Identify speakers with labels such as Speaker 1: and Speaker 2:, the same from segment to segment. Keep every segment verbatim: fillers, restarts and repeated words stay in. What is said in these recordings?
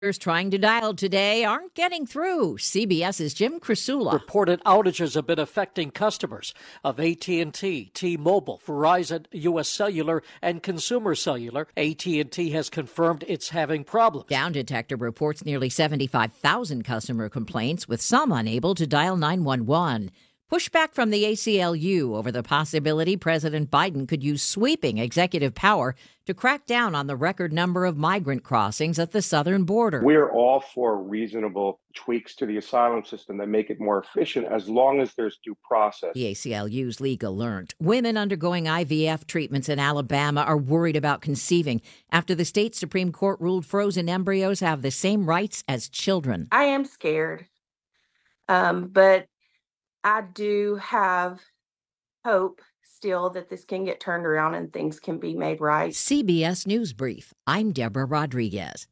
Speaker 1: Trying to dial today aren't getting through. CBS's Jim Krasula
Speaker 2: reported outages have been affecting customers of A T and T, T-Mobile, Verizon, U S Cellular, and Consumer Cellular. A T and T has confirmed it's having problems.
Speaker 1: Down Detector reports nearly seventy-five thousand customer complaints, with some unable to dial nine one one. Pushback from the A C L U over the possibility President Biden could use sweeping executive power to crack down on the record number of migrant crossings at the southern border.
Speaker 3: We're all for reasonable tweaks to the asylum system that make it more efficient as long as there's due process.
Speaker 1: The A C L U's legal learned. Women undergoing I V F treatments in Alabama are worried about conceiving after the state Supreme Court ruled frozen embryos have the same rights as children.
Speaker 4: I am scared, um, but I do have hope still that this can get turned around and things can be made right.
Speaker 1: C B S News Brief. I'm Deborah Rodriguez.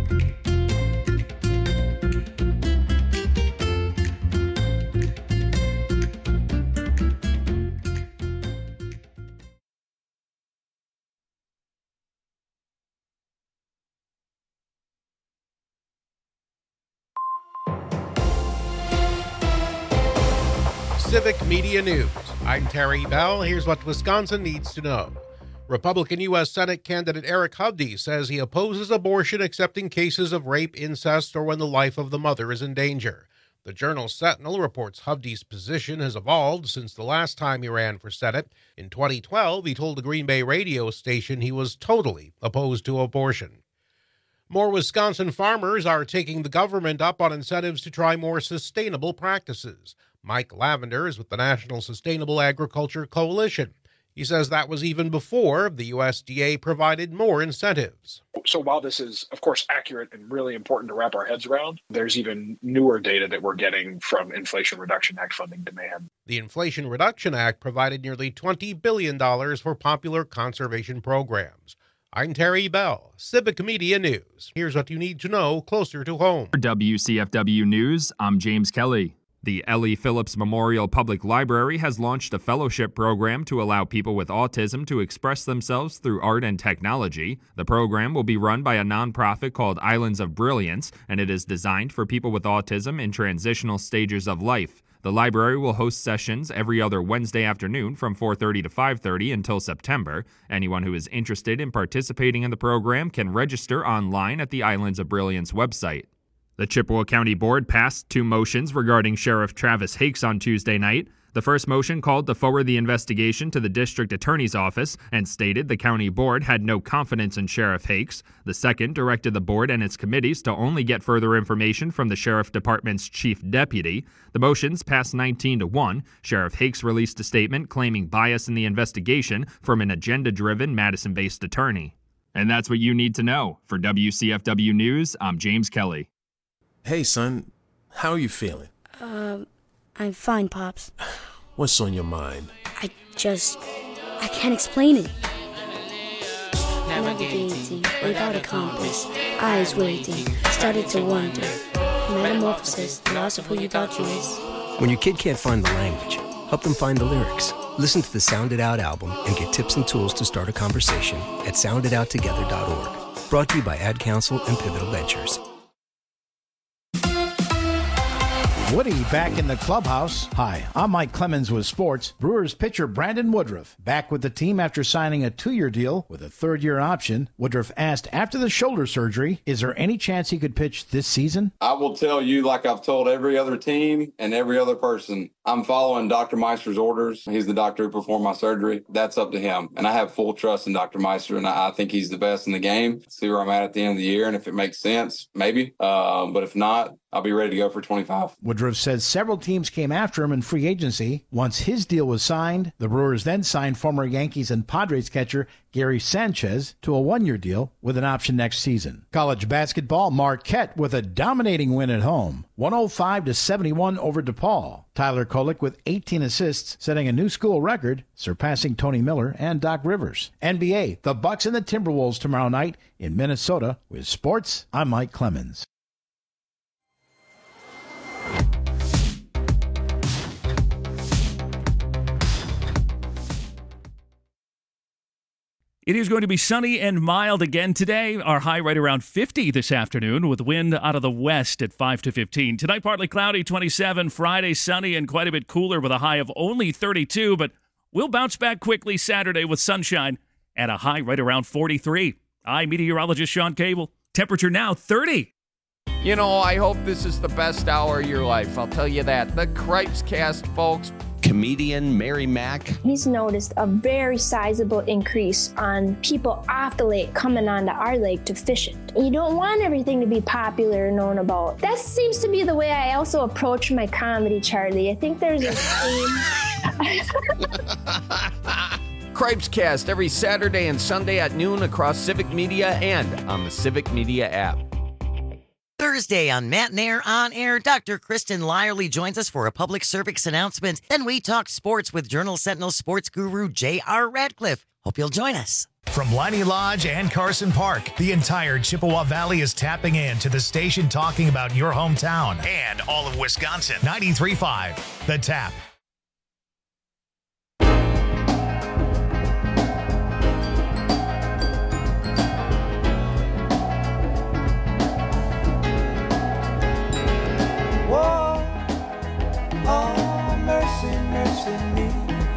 Speaker 5: Civic Media News. I'm Terry Bell. Here's what Wisconsin needs to know. Republican U S Senate candidate Eric Hovde says he opposes abortion except in cases of rape, incest, or when the life of the mother is in danger. The Journal Sentinel reports Hovde's position has evolved since the last time he ran for Senate. In twenty twelve, he told the Green Bay radio station he was totally opposed to abortion. More Wisconsin farmers are taking the government up on incentives to try more sustainable practices. Mike Lavender is with the National Sustainable Agriculture Coalition. He says that was even before the U S D A provided more incentives.
Speaker 6: So while this is, of course, accurate and really important to wrap our heads around, there's even newer data that we're getting from Inflation Reduction Act funding demand.
Speaker 5: The Inflation Reduction Act provided nearly twenty billion dollars for popular conservation programs. I'm Terry Bell, Civic Media News. Here's what you need to know closer to home.
Speaker 7: For W C F W News, I'm James Kelly. The Ellie Phillips Memorial Public Library has launched a fellowship program to allow people with autism to express themselves through art and technology. The program will be run by a nonprofit called Islands of Brilliance, and it is designed for people with autism in transitional stages of life. The library will host sessions every other Wednesday afternoon from four thirty to five thirty until September. Anyone who is interested in participating in the program can register online at the Islands of Brilliance website. The Chippewa County Board passed two motions regarding Sheriff Travis Hakes on Tuesday night. The first motion called to forward the investigation to the district attorney's office and stated the county board had no confidence in Sheriff Hakes. The second directed the board and its committees to only get further information from the sheriff department's chief deputy. The motions passed nineteen to one. Sheriff Hakes released a statement claiming bias in the investigation from an agenda-driven Madison-based attorney. And that's what you need to know. For W C F W News, I'm James Kelly.
Speaker 8: Hey, son. How are you feeling?
Speaker 9: Um... I'm fine, Pops.
Speaker 8: What's on your mind?
Speaker 9: I just... I can't explain it. Navigating without a compass, eyes waiting, started to wonder. Metamorphosis, the loss of who you thought you was.
Speaker 10: When your kid can't find the language, help them find the lyrics. Listen to the Sound It Out album and get tips and tools to start a conversation at sound it out together dot org. Brought to you by Ad Council and Pivotal Ventures.
Speaker 11: Woody back in the clubhouse. Hi, I'm Mike Clemens with sports. Brewers pitcher Brandon Woodruff back with the team after signing a two-year deal with a third-year option. Woodruff asked after the shoulder surgery, is there any chance he could pitch this season?
Speaker 12: I will tell you, like I've told every other team and every other person, I'm following Doctor Meister's orders. He's the doctor who performed my surgery. That's up to him. And I have full trust in Doctor Meister, and I think he's the best in the game. See where I'm at at the end of the year, and if it makes sense, maybe. Uh, but if not, I'll be ready to go for twenty-five.
Speaker 11: Woodruff says several teams came after him in free agency. Once his deal was signed, the Brewers then signed former Yankees and Padres catcher Gary Sanchez to a one-year deal with an option next season. College basketball, Marquette with a dominating win at home, one oh five to seventy-one over DePaul. Tyler Kolek with eighteen assists, setting a new school record, surpassing Tony Miller and Doc Rivers. N B A, the Bucks and the Timberwolves tomorrow night in Minnesota. With sports, I'm Mike Clemens.
Speaker 13: It is going to be sunny and mild again today. Our high right around fifty this afternoon with wind out of the west at five to fifteen. Tonight, partly cloudy, twenty-seven. Friday, sunny and quite a bit cooler with a high of only thirty-two. But we'll bounce back quickly Saturday with sunshine at a high right around forty-three. I'm meteorologist Sean Cable. Temperature now thirty.
Speaker 14: You know, I hope this is the best hour of your life. I'll tell you that. The Cripes Cast, folks.
Speaker 15: Comedian Mary Mack.
Speaker 9: He's noticed a very sizable increase on people off the lake coming onto our lake to fish it. You don't want everything to be popular and known about. That seems to be the way I also approach my comedy, Charlie. I think there's a theme.
Speaker 14: Cripes Cast every Saturday and Sunday at noon across Civic Media and on the Civic Media app.
Speaker 16: Thursday on Matt and Air On Air, Doctor Kristen Lyerly joins us for a public service announcement. Then we talk sports with Journal Sentinel sports guru J R Radcliffe. Hope you'll join us.
Speaker 17: From Leinie Lodge and Carson Park, the entire Chippewa Valley is tapping in to the station talking about your hometown and all of Wisconsin. ninety-three point five, The Tap.
Speaker 18: Oh, mercy, mercy me.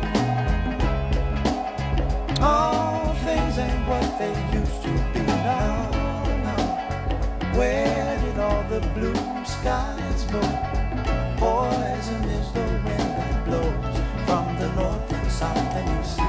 Speaker 18: All things ain't what they used to be now, now. Where did all the blue skies go? Poison is the wind that blows from the north and south and east.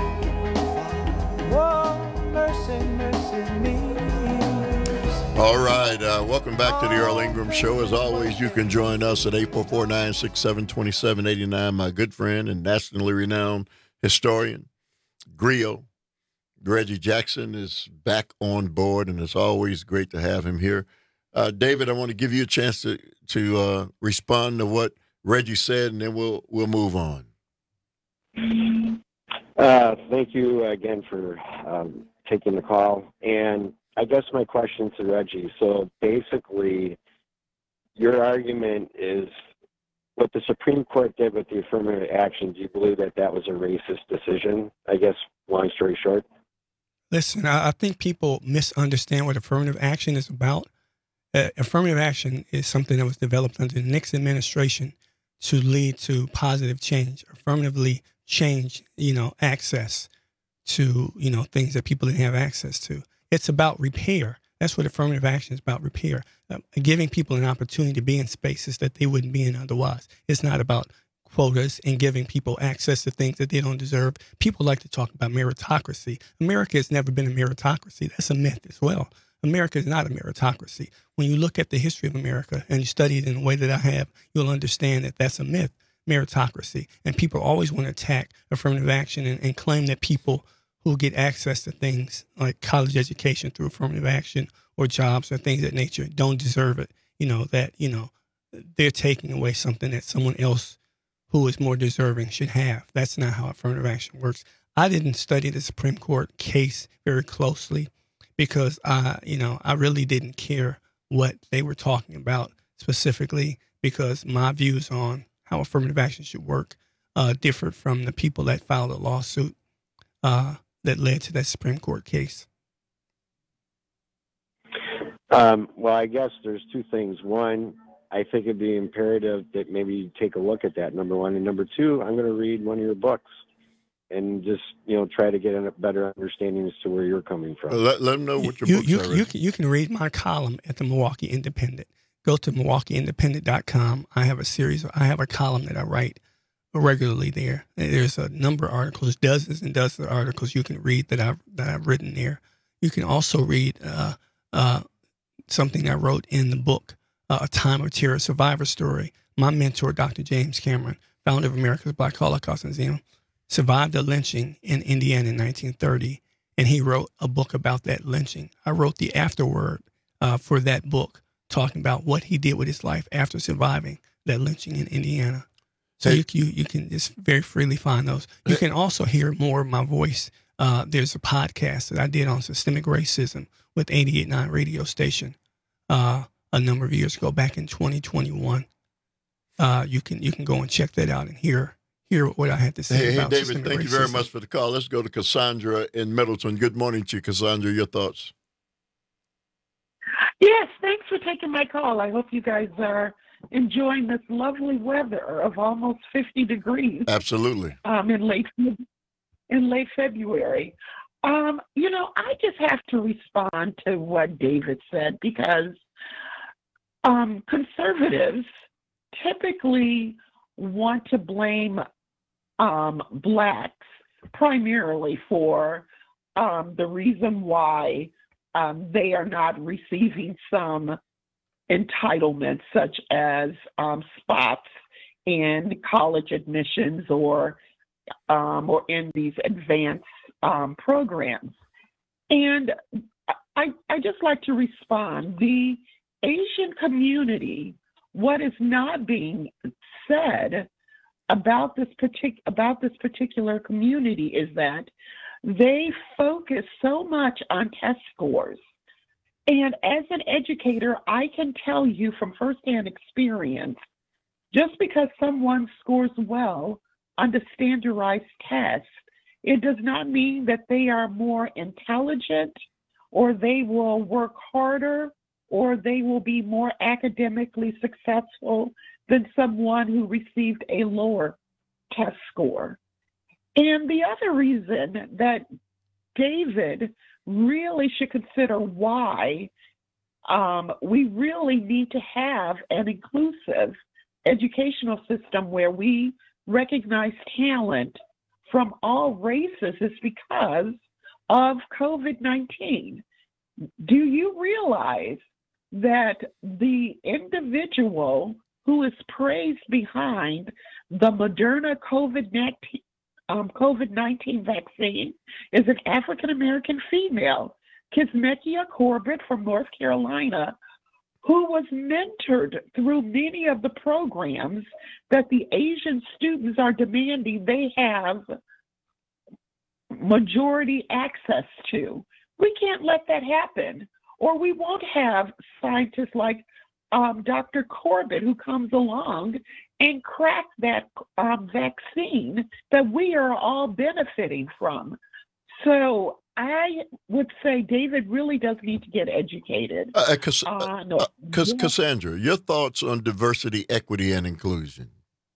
Speaker 18: Oh, mercy, mercy me.
Speaker 19: All right, uh, welcome back to the Earl Ingram Show. As always, you can join us at eight four four, nine six seven, two seven eight nine. My good friend and nationally renowned historian, griot, Reggie Jackson, is back on board, and it's always great to have him here. Uh, David, I want to give you a chance to to uh, respond to what Reggie said, and then we'll we'll move on.
Speaker 20: Uh, thank you again for um, taking the call. And I guess my question to Reggie, so basically your argument is what the Supreme Court did with the affirmative action. Do you believe that that was a racist decision? I guess, long story short.
Speaker 21: Listen, I think people misunderstand what affirmative action is about. Uh, affirmative action is something that was developed under the Nixon administration to lead to positive change, affirmatively change, you know, access to, you know, things that people didn't have access to. It's about repair. That's what affirmative action is about, repair. Uh, giving people an opportunity to be in spaces that they wouldn't be in otherwise. It's not about quotas and giving people access to things that they don't deserve. People like to talk about meritocracy. America has never been a meritocracy. That's a myth as well. America is not a meritocracy. When you look at the history of America and you study it in the way that I have, you'll understand that that's a myth, meritocracy. And people always want to attack affirmative action and, and claim that people who get access to things like college education through affirmative action or jobs or things of that nature don't deserve it. You know, that, you know, they're taking away something that someone else who is more deserving should have. That's not how affirmative action works. I didn't study the Supreme Court case very closely because, I, you know, I really didn't care what they were talking about specifically because my views on how affirmative action should work uh, differed from the people that filed a lawsuit uh, that led to that Supreme Court case.
Speaker 20: Um, well, I guess there's two things. One, I think it'd be imperative that maybe you take a look at that, number one. And number two, I'm going to read one of your books and just, you know, try to get a better understanding as to where you're coming from.
Speaker 19: Let, let them know what your
Speaker 21: you,
Speaker 19: books
Speaker 21: you,
Speaker 19: are.
Speaker 21: You can, you can read my column at the Milwaukee Independent. Go to milwaukee independent dot com. I have a series, I have a column that I write regularly there. There's a number of articles, dozens and dozens of articles you can read that I've, that I've written there. You can also read uh, uh, something I wrote in the book, uh, A Time of Terror Survivor Story. My mentor, Doctor James Cameron, founder of America's Black Holocaust Museum, survived a lynching in Indiana in nineteen thirty, and he wrote a book about that lynching. I wrote the afterword uh, for that book, talking about what he did with his life after surviving that lynching in Indiana. So you, you you can just very freely find those. You can also hear more of my voice. Uh, there's a podcast that I did on systemic racism with eighty-eight point nine radio station uh, a number of years ago, back in twenty twenty-one. Uh, you can you can go and check that out and hear hear what I had to say
Speaker 19: Hey, hey
Speaker 21: about
Speaker 19: David,
Speaker 21: systemic
Speaker 19: thank you very
Speaker 21: racism.
Speaker 19: much for the call. Let's go to Cassandra in Middleton. Good morning to you, Cassandra. Your thoughts?
Speaker 2: Yes, thanks for taking my call. I hope you guys are enjoying this lovely weather of almost fifty degrees.
Speaker 19: Absolutely.
Speaker 2: Um, in late in late February. Um, you know, I just have to respond to what David said because um, conservatives typically want to blame um, blacks primarily for um, the reason why um, they are not receiving some entitlements, such as um, spots in college admissions or um, or in these advanced um, programs. And I I just like to respond. The Asian community, what is not being said about this partic- about this particular community is that they focus so much on test scores. And as an educator, I can tell you from firsthand experience, just because someone scores well on the standardized test, it does not mean that they are more intelligent or they will work harder or they will be more academically successful than someone who received a lower test score. And the other reason that David really should consider why um, we really need to have an inclusive educational system where we recognize talent from all races is because of COVID nineteen. Do you realize that the individual who is praised behind the Moderna COVID nineteen um, COVID nineteen vaccine is an African-American female, Kizzmekia Corbett from North Carolina, who was mentored through many of the programs that the Asian students are demanding they have majority access to. We can't let that happen, or we won't have scientists like um, Doctor Corbett who comes along and crack that um, vaccine that we are all benefiting from. So I would say David really does need to get educated.
Speaker 19: Uh, Cass-
Speaker 2: uh,
Speaker 19: uh, Cass- Cassandra, your thoughts on diversity, equity, and inclusion?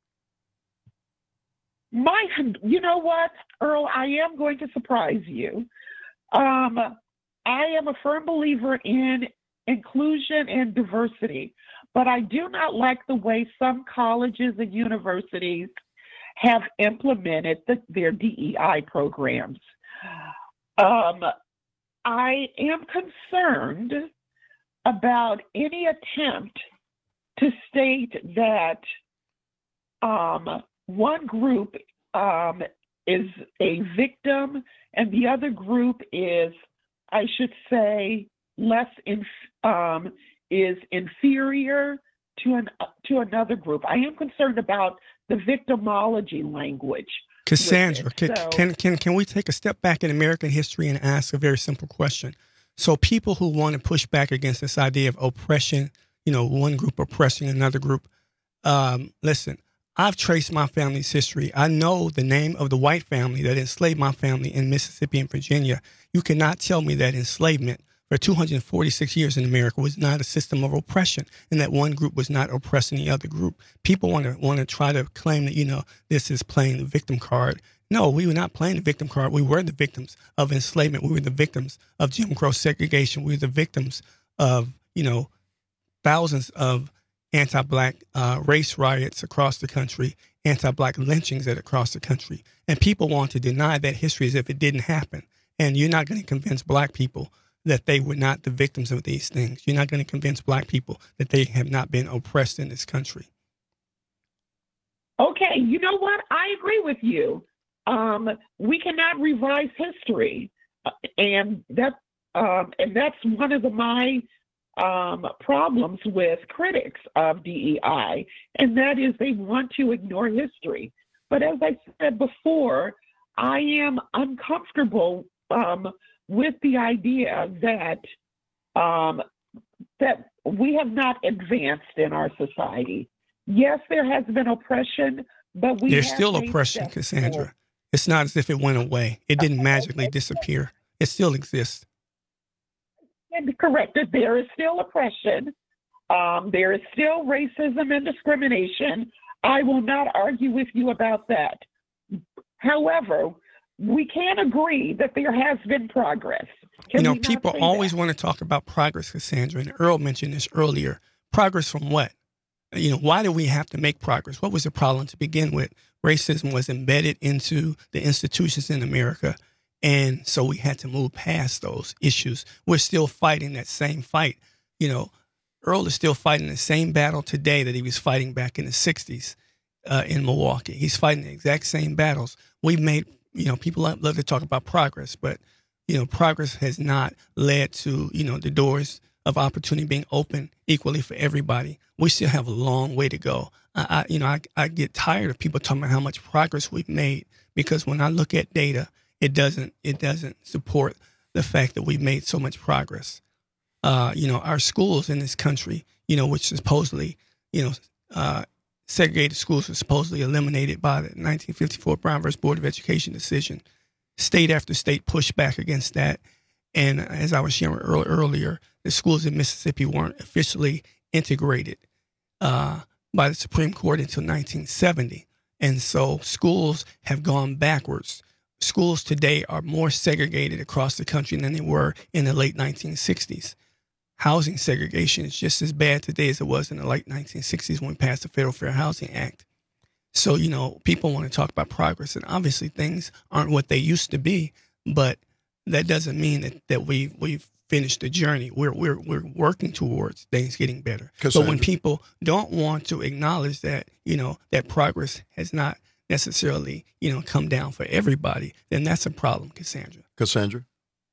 Speaker 2: My, you know what, Earl, I am going to surprise you. Um, I am a firm believer in inclusion and diversity, but I do not like the way some colleges and universities have implemented the, their D E I programs. Um, I am concerned about any attempt to state that um, one group um, is a victim and the other group is, I should say, less in, um, is inferior to an to another group. I am concerned about the victimology language.
Speaker 21: Cassandra, can,
Speaker 2: so,
Speaker 21: can can can we take a step back in American history and ask a very simple question? So people who want to push back against this idea of oppression, you know, one group oppressing another group, um, listen, I've traced my family's history. I know the name of the white family that enslaved my family in Mississippi and Virginia. You cannot tell me that enslavement for two hundred forty-six years in America was not a system of oppression and that one group was not oppressing the other group. People want to want to try to claim that, you know, this is playing the victim card. No, we were not playing the victim card. We were the victims of enslavement. We were the victims of Jim Crow segregation. We were the victims of, you know, thousands of anti-black uh, race riots across the country, anti-black lynchings across the country. And people want to deny that history as if it didn't happen. And you're not going to convince black people that they were not the victims of these things. You're not going to convince black people that they have not been oppressed in this country.
Speaker 2: Okay, you know what? I agree with you. Um, we cannot revise history, uh, and that um, and that's one of the, my um, problems with critics of D E I, and that is they want to ignore history. But as I said before, I am uncomfortable um, with the idea that um, that we have not advanced in our society. Yes, there has been oppression, But we
Speaker 21: There's
Speaker 2: have
Speaker 21: still
Speaker 2: made
Speaker 21: oppression,
Speaker 2: steps
Speaker 21: Cassandra.
Speaker 2: forward.
Speaker 21: It's not as if it went away. It didn't magically disappear. It still exists.
Speaker 2: And correct that there is still oppression. Um, there is still racism and discrimination. I will not argue with you about that. However, we can agree that there has been progress. Can
Speaker 21: you know,
Speaker 2: we not
Speaker 21: people
Speaker 2: say
Speaker 21: always
Speaker 2: that?
Speaker 21: want to talk about progress, Cassandra, and Earl mentioned this earlier. Progress from what? You know, why do we have to make progress? What was the problem to begin with? Racism was embedded into the institutions in America, and so we had to move past those issues. We're still fighting that same fight. You know, Earl is still fighting the same battle today that he was fighting back in the sixties uh, in Milwaukee. He's fighting the exact same battles. We've made, you know, people love to talk about progress, but, you know, progress has not led to, you know, the doors of opportunity being open equally for everybody. We still have a long way to go. I, I you know, I, I get tired of people talking about how much progress we've made, because when I look at data, it doesn't it doesn't support the fact that we've made so much progress. Uh, you know, our schools in this country, you know, which supposedly, you know, uh, segregated schools were supposedly eliminated by the nineteen fifty-four Brown versus Board of Education decision. State after state pushed back against that. And as I was sharing earlier, the schools in Mississippi weren't officially integrated uh, by the Supreme Court until nineteen seventy. And so schools have gone backwards. Schools today are more segregated across the country than they were in the late nineteen sixties. Housing segregation is just as bad today as it was in the late nineteen sixties when we passed the Federal Fair Housing Act. So, you know, people want to talk about progress, and obviously things aren't what they used to be, but that doesn't mean that, that we, we've finished the journey. We're, we're, we're working towards things getting better. But when people don't want to acknowledge that, you know, that progress has not necessarily, you know, come down for everybody, then that's a problem, Cassandra.
Speaker 19: Cassandra?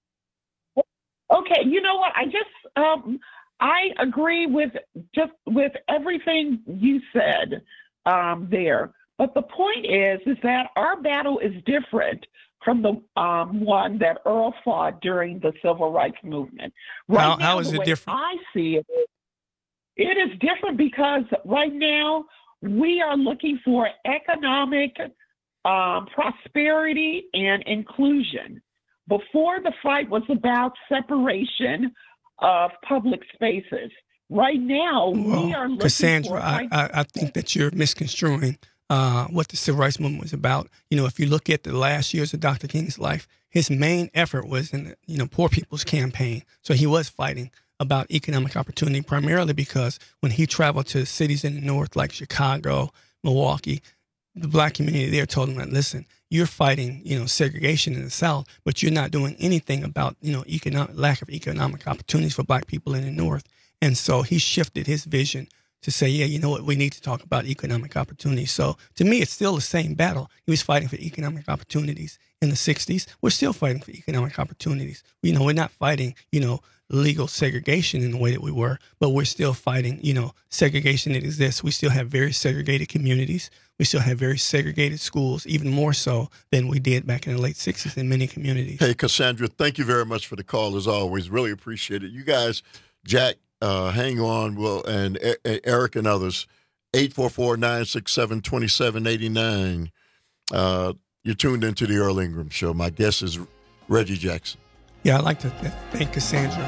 Speaker 2: Okay, you know what? I just um, I agree with just with everything you said um, there. But the point is, is that our battle is different from the um, one that Earl fought during the Civil Rights Movement. Right
Speaker 21: How,
Speaker 2: now,
Speaker 21: how is
Speaker 2: the
Speaker 21: it
Speaker 2: way
Speaker 21: different?
Speaker 2: I see it, it is different because right now we are looking for economic um, prosperity and inclusion. Before, the fight was about separation of public spaces. Right now,
Speaker 21: well,
Speaker 2: we are looking
Speaker 21: Cassandra,
Speaker 2: for...
Speaker 21: I, I, I think that you're misconstruing uh, what the Civil Rights Movement was about. You know, if you look at the last years of Doctor King's life, his main effort was in the, you know, Poor People's Campaign. So he was fighting about economic opportunity, primarily because when he traveled to cities in the North like Chicago, Milwaukee, the Black community there told him that, listen, you're fighting, you know, segregation in the South, but you're not doing anything about, you know, economic lack of economic opportunities for Black people in the North. And so he shifted his vision to say, yeah, you know what, we need to talk about economic opportunities. So to me, it's still the same battle. He was fighting for economic opportunities in the sixties. We're still fighting for economic opportunities. You know, we're not fighting, you know, legal segregation in the way that we were, but we're still fighting, you know, segregation that exists. We still have very segregated communities. We still have very segregated schools, even more so than we did back in the late sixties in many communities.
Speaker 19: Hey, Cassandra, thank you very much for the call, as always. Really appreciate it. You guys, Jack, uh, hang on, Will, and e- Eric and others, eight four four, nine six seven, two seven eight nine. Uh, you're tuned into the Earl Ingram Show. My guest is Reggie Jackson.
Speaker 21: Yeah, I'd like to th- thank Cassandra.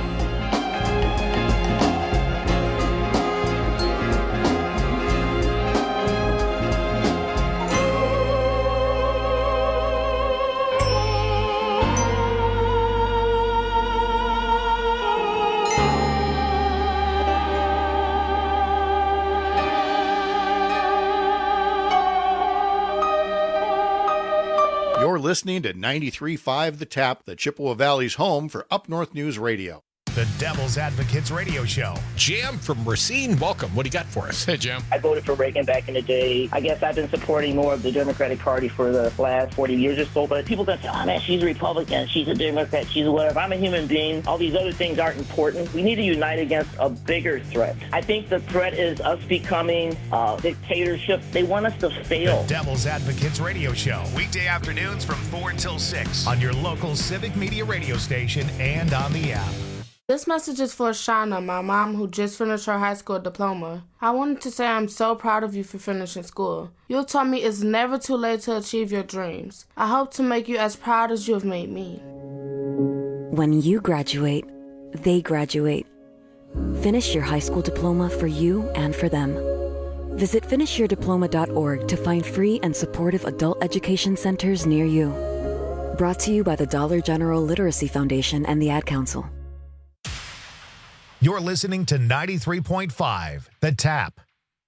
Speaker 3: You're listening to ninety-three point five The Tap, the Chippewa Valley's home for Up North News Radio.
Speaker 17: The Devil's Advocates Radio Show.
Speaker 22: Jam from Racine, welcome. What do you got for us? Hey, Jam.
Speaker 23: I voted for Reagan back in the day. I guess I've been supporting more of the Democratic Party for the last forty years or so, but people that say, oh man, she's a Republican, she's a Democrat, she's a whatever. I'm a human being. All these other things aren't important. We need to unite against a bigger threat. I think the threat is us becoming a dictatorship. They want us to fail.
Speaker 17: The Devil's Advocates Radio Show. Weekday afternoons from four until six on your local Civic Media radio station and on the app.
Speaker 1: This message is for Shauna, my mom who just finished her high school diploma. I wanted to say I'm so proud of you for finishing school. You taught me it's never too late to achieve your dreams. I hope to make you as proud as you have made me.
Speaker 4: When you graduate, they graduate. Finish your high school diploma for you and for them. Visit finish your diploma dot org to find free and supportive adult education centers near you. Brought to you by the Dollar General Literacy Foundation and the Ad Council.
Speaker 17: You're listening to ninety-three point five, The Tap.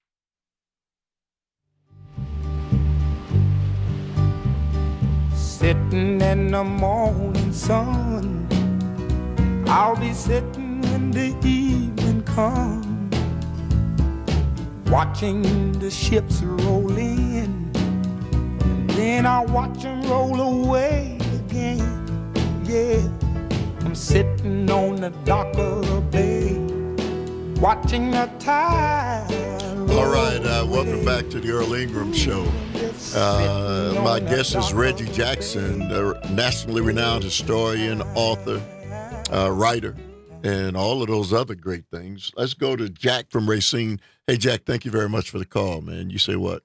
Speaker 18: Sitting in the morning sun, I'll be sitting when the evening comes, watching the ships roll in, and then I'll watch them roll away again. Yeah, I'm sitting on the dock of the bay, watching the tide.
Speaker 19: All right, uh, welcome back to the Earl Ingram Show. Uh, my guest is Reggie Jackson, a nationally renowned historian, author, uh, writer, and all of those other great things. Let's go to Jack from Racine. Hey, Jack, thank you very much for the call, man. You say what?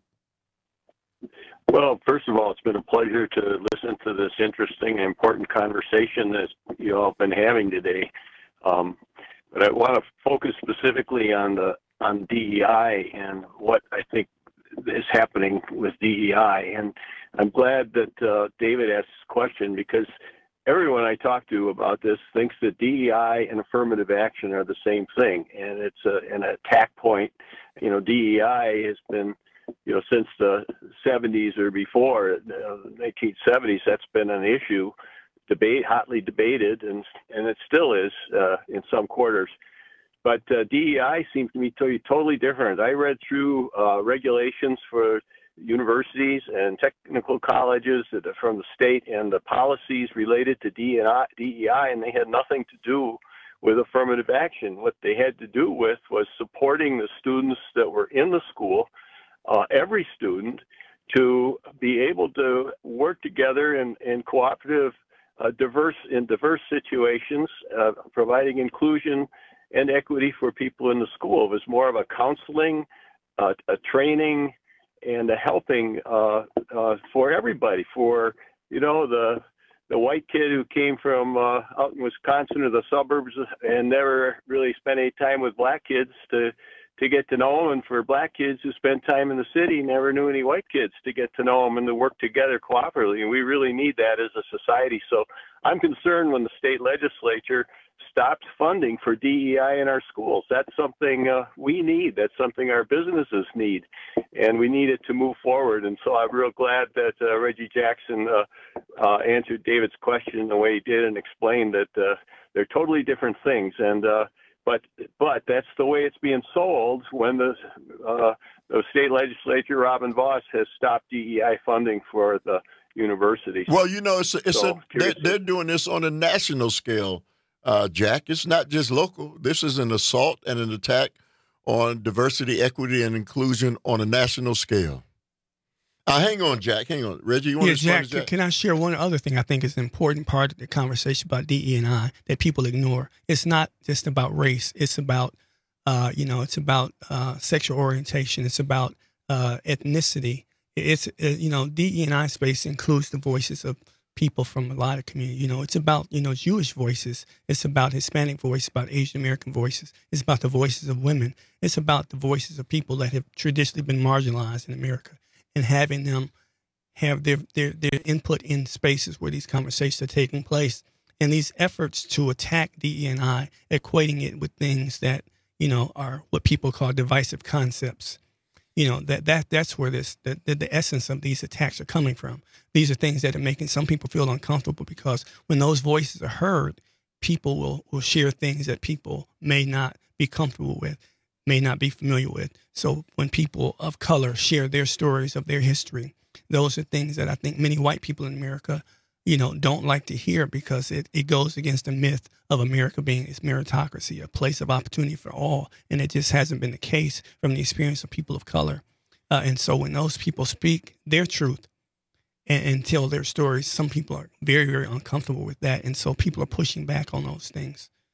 Speaker 6: Well, first of all, it's been a pleasure to listen to this interesting and important conversation that you all have been having today. Um, but I want to focus specifically on the on D E I and what I think is happening with D E I. And I'm glad that uh, David asked this question, because everyone I talk to about this thinks that D E I and affirmative action are the same thing, and it's a, an attack point. You know, D E I has been, you know, since the seventies or before, the nineteen seventies, that's been an issue, debate, hotly debated, and and it still is uh, in some quarters. But uh, D E I seems to me to be totally different. I read through uh, regulations for universities and technical colleges that are from the state and the policies related to D E I, and they had nothing to do with affirmative action. What they had to do with was supporting the students that were in the school, uh, every student, to be able to work together in, in cooperative, uh, diverse in diverse situations, uh, providing inclusion and equity for people in the school. It was more of a counseling, uh, a training, and a helping uh, uh, for everybody. For, you know, the the white kid who came from uh, out in Wisconsin or the suburbs and never really spent any time with black kids to to get to know them, and for black kids who spent time in the city, never knew any white kids, to get to know them and to work together cooperatively. And we really need that as a society. So I'm concerned when the state legislature stops funding for D E I in our schools. That's something uh, we need. That's something our businesses need, and we need it to move forward. And so I'm real glad that uh, Reggie Jackson uh, uh, answered David's question the way he did and explained that uh, they're totally different things. And uh, but but that's the way it's being sold when the uh, the state legislature, Robin Vos, has stopped D E I funding for the universities.
Speaker 19: Well, you know, it's a, it's
Speaker 6: so,
Speaker 19: a, they're, they're doing this on a national scale. Uh, Jack, it's not just local. This is an assault and an attack on diversity, equity, and inclusion on a national scale. Uh, hang on, Jack. Hang on. Reggie, you want
Speaker 21: yeah,
Speaker 19: to
Speaker 21: Jack,
Speaker 19: Jack?
Speaker 21: Can I share one other thing I think is an important part of the conversation about D E I that people ignore? It's not just about race. It's about, uh, you know, it's about uh, sexual orientation. It's about uh, ethnicity. It's, uh, you know, D E I space includes the voices of people from a lot of communities. You know, it's about, you know, Jewish voices. It's about Hispanic voices, about Asian American voices. It's about the voices of women. It's about the voices of people that have traditionally been marginalized in America, and having them have their, their, their input in spaces where these conversations are taking place. And these efforts to attack D E I, equating it with things that, you know, are what people call divisive concepts. You know, that, that that's where this the, the, the essence of these attacks are coming from. These are things that are making some people feel uncomfortable, because when those voices are heard, people will, will share things that people may not be comfortable with, may not be familiar with. So when people of color share their stories of their history, those are things that I think many white people in America, you know, don't like to hear, because it, it goes against the myth of America being its meritocracy, a place of opportunity for all. And it just hasn't been the case from the experience of people of color. Uh, and so when those people speak their truth and, and tell their stories, some people are very, very uncomfortable with that. And so people are pushing back on those things.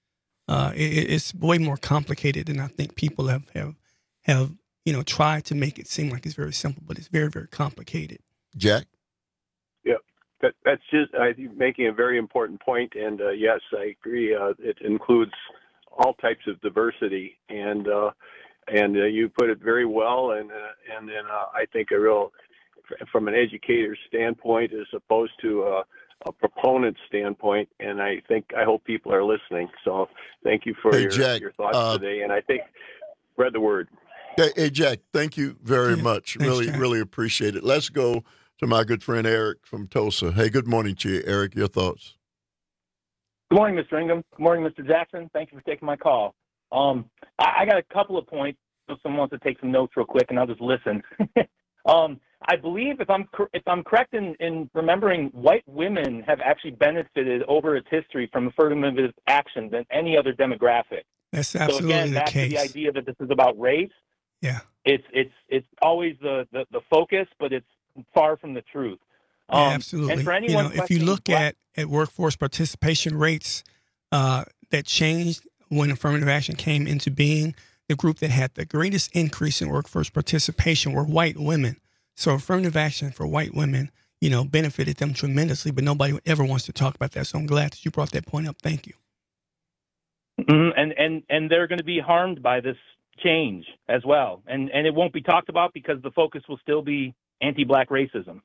Speaker 21: Uh, it, it's way more complicated than I think people have, have, have, you know, tried to make it seem like it's very simple, but it's very, very complicated.
Speaker 19: Jack?
Speaker 6: Yeah, that, that's just, I think, making a very important point. And uh, yes, I agree. Uh, it includes all types of diversity. And uh, and uh, you put it very well. And, uh, and then uh, I think a real, from an educator's standpoint, as opposed to uh, a proponent standpoint, and I think I hope people are listening. So thank you for
Speaker 19: hey,
Speaker 6: your,
Speaker 19: Jack,
Speaker 6: your thoughts
Speaker 19: uh,
Speaker 6: today, and I think spread the word.
Speaker 19: Hey, hey Jack, thank you very
Speaker 21: yeah,
Speaker 19: much.
Speaker 21: thanks,
Speaker 19: really,
Speaker 21: Jack.
Speaker 19: really appreciate it. Let's go to my good friend Eric from Tulsa. Hey, good morning to you, Eric. Your thoughts?
Speaker 5: Good morning, Mister Ingham. Good morning, Mister Jackson. Thank you for taking my call. Um, I, I got a couple of points. If someone wants to take some notes real quick, and I'll just listen. um, I believe, if I'm if I'm correct in, in remembering, white women have actually benefited over its history from affirmative action than any other demographic.
Speaker 21: That's absolutely
Speaker 5: so again,
Speaker 21: the
Speaker 5: back
Speaker 21: case.
Speaker 5: to the idea that this is about race.
Speaker 21: Yeah.
Speaker 5: It's it's it's always the, the, the focus, but it's far from the truth.
Speaker 21: Yeah,
Speaker 5: Um,
Speaker 21: absolutely.
Speaker 5: And for
Speaker 21: you
Speaker 5: anyone
Speaker 21: know, if you
Speaker 5: questioning
Speaker 21: look
Speaker 5: black-
Speaker 21: at, at workforce participation rates uh, that changed when affirmative action came into being, the group that had the greatest increase in workforce participation were white women. So affirmative action for white women, you know, benefited them tremendously, but nobody ever wants to talk about that. So I'm glad that you brought that point up. Thank you.
Speaker 5: Mhm, and and and they're going to be harmed by this change as well, and and it won't be talked about because the focus will still be anti-black racism.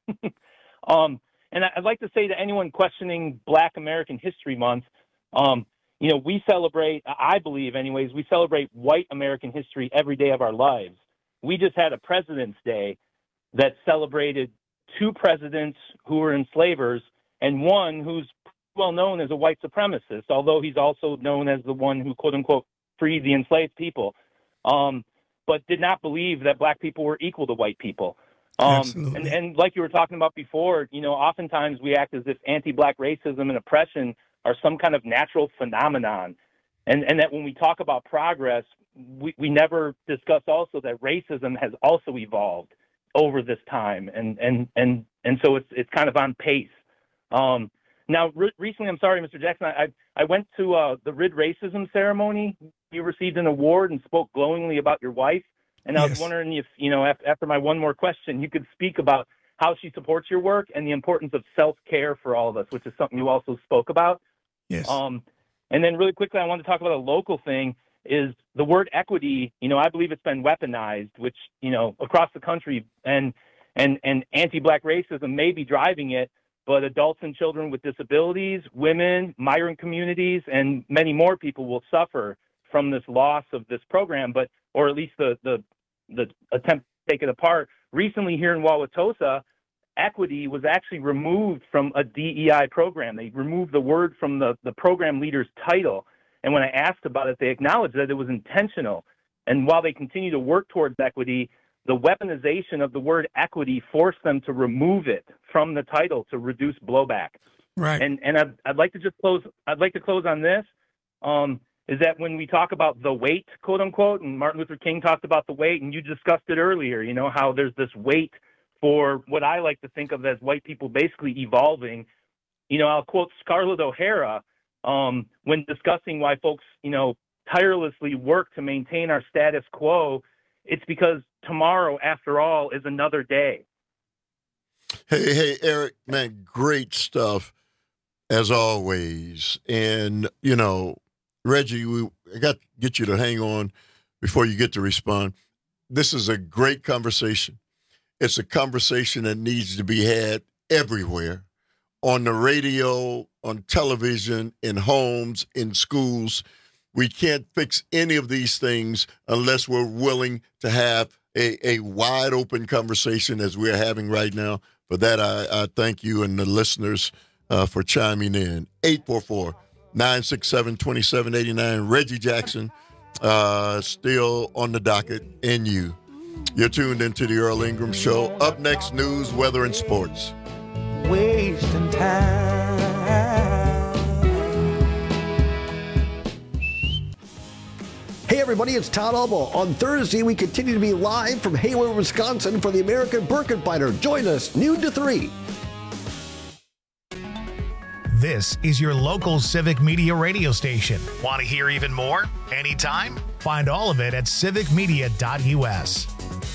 Speaker 5: um, and I'd like to say to anyone questioning Black American History Month, um, you know, we celebrate, I believe anyways, we celebrate white American history every day of our lives. We just had a President's Day that celebrated two presidents who were enslavers and one who's well known as a white supremacist, although he's also known as the one who, quote unquote, freed the enslaved people, um, but did not believe that black people were equal to white people. Um,
Speaker 21: Absolutely.
Speaker 5: and, and like you were talking about before, you know, oftentimes we act as if anti-black racism and oppression are some kind of natural phenomenon. And, and that when we talk about progress, we, we never discuss also that racism has also evolved over this time. And, and, and, and so it's, it's kind of on pace. Um, now, re- recently, I'm sorry, Mister Jackson, I, I went to uh, the Rid Racism ceremony. You received an award and spoke glowingly about your wife. And I
Speaker 21: Yes.
Speaker 5: was wondering if, you know, after, after my one more question, you could speak about how she supports your work and the importance of self-care for all of us, which is something you also spoke about.
Speaker 21: Yes.
Speaker 5: Um, and then really quickly, I wanted to talk about a local thing is the word equity. You know, I believe it's been weaponized, which, you know, across the country, and, and, and anti-black racism may be driving it, but adults and children with disabilities, women, migrant communities, and many more people will suffer from this loss of this program, but, or at least the, the, the attempt to take it apart. Recently here in Wauwatosa, equity was actually removed from a D E I program. They removed the word from the, the program leader's title. And when I asked about it, they acknowledged that it was intentional. And while they continue to work towards equity, the weaponization of the word equity forced them to remove it from the title to reduce blowback.
Speaker 21: Right.
Speaker 5: And and I'd, I'd like to just close. I'd like to close on this. Um, is that when we talk about the weight, quote unquote, and Martin Luther King talked about the weight, and you discussed it earlier. You know how there's this weight for what I like to think of as white people basically evolving. You know, I'll quote Scarlett O'Hara um, when discussing why folks, you know, tirelessly work to maintain our status quo. It's because tomorrow, after all, is another day.
Speaker 19: Hey, hey, Eric, man, great stuff as always. And, you know, Reggie, we I got to get you to hang on before you get to respond. This is a great conversation. It's a conversation that needs to be had everywhere, on the radio, on television, in homes, in schools. We can't fix any of these things unless we're willing to have a, a wide open conversation as we're having right now. For that, I, I thank you and the listeners uh, for chiming in. eight four four, nine six seven, two seven eight nine. Reggie Jackson, uh, still on the docket, and you. You're tuned into the Earl Ingram Show. Up next, news, weather, and sports.
Speaker 18: Wasting time.
Speaker 7: Hey everybody, it's Todd Albo. On Thursday, we continue to be live from Hayward, Wisconsin for the American Birkenbiter. Join us noon to three.
Speaker 17: This is your local Civic Media radio station. Want to hear even more? Anytime? Find all of it at civic media dot u s.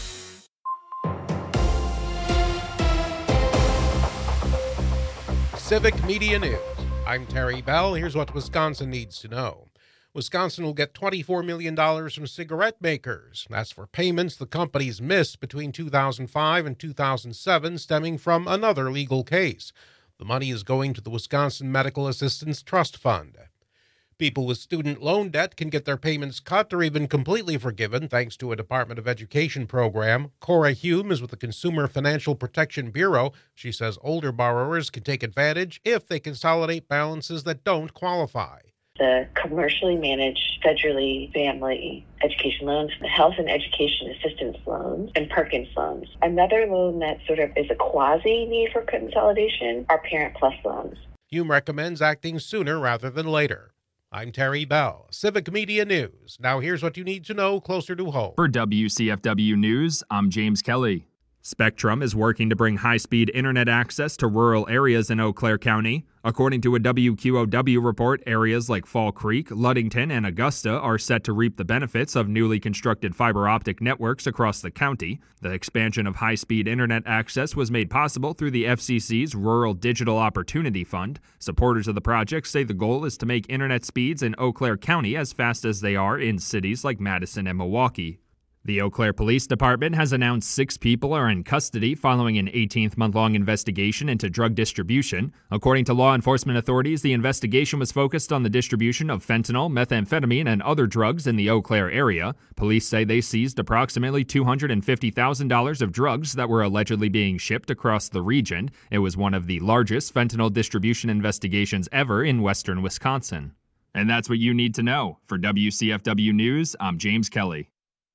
Speaker 8: Civic Media News. I'm Terry Bell. Here's what Wisconsin needs to know. Wisconsin will get twenty-four million dollars from cigarette makers. That's for payments the companies missed between two thousand five and two thousand seven, stemming from another legal case. The money is going to the Wisconsin Medical Assistance Trust Fund. People with student loan debt can get their payments cut or even completely forgiven thanks to a Department of Education program. Cora Hume is with the Consumer Financial Protection Bureau. She says older borrowers can take advantage if they consolidate balances that don't qualify.
Speaker 10: The commercially managed federally family education loans, the health and education assistance loans, and Perkins loans. Another loan that sort of is a quasi need for consolidation are Parent Plus loans.
Speaker 8: Hume recommends acting sooner rather than later. I'm Terry Bell, Civic Media News. Now here's what you need to know closer to home.
Speaker 12: For W C F W News, I'm James Kelly. Spectrum is working to bring high-speed internet access to rural areas in Eau Claire County. According to a W Q O W report, areas like Fall Creek, Ludington, and Augusta are set to reap the benefits of newly constructed fiber optic networks across the county. The expansion of high-speed internet access was made possible through the F C C's Rural Digital Opportunity Fund. Supporters of the project say the goal is to make internet speeds in Eau Claire County as fast as they are in cities like Madison and Milwaukee. The Eau Claire Police Department has announced six people are in custody following an eighteen-month-long investigation into drug distribution. According to law enforcement authorities, the investigation was focused on the distribution of fentanyl, methamphetamine, and other drugs in the Eau Claire area. Police say they seized approximately two hundred fifty thousand dollars of drugs that were allegedly being shipped across the region. It was one of the largest fentanyl distribution investigations ever in western Wisconsin. And that's what you need to know. For W C F W News, I'm James Kelly.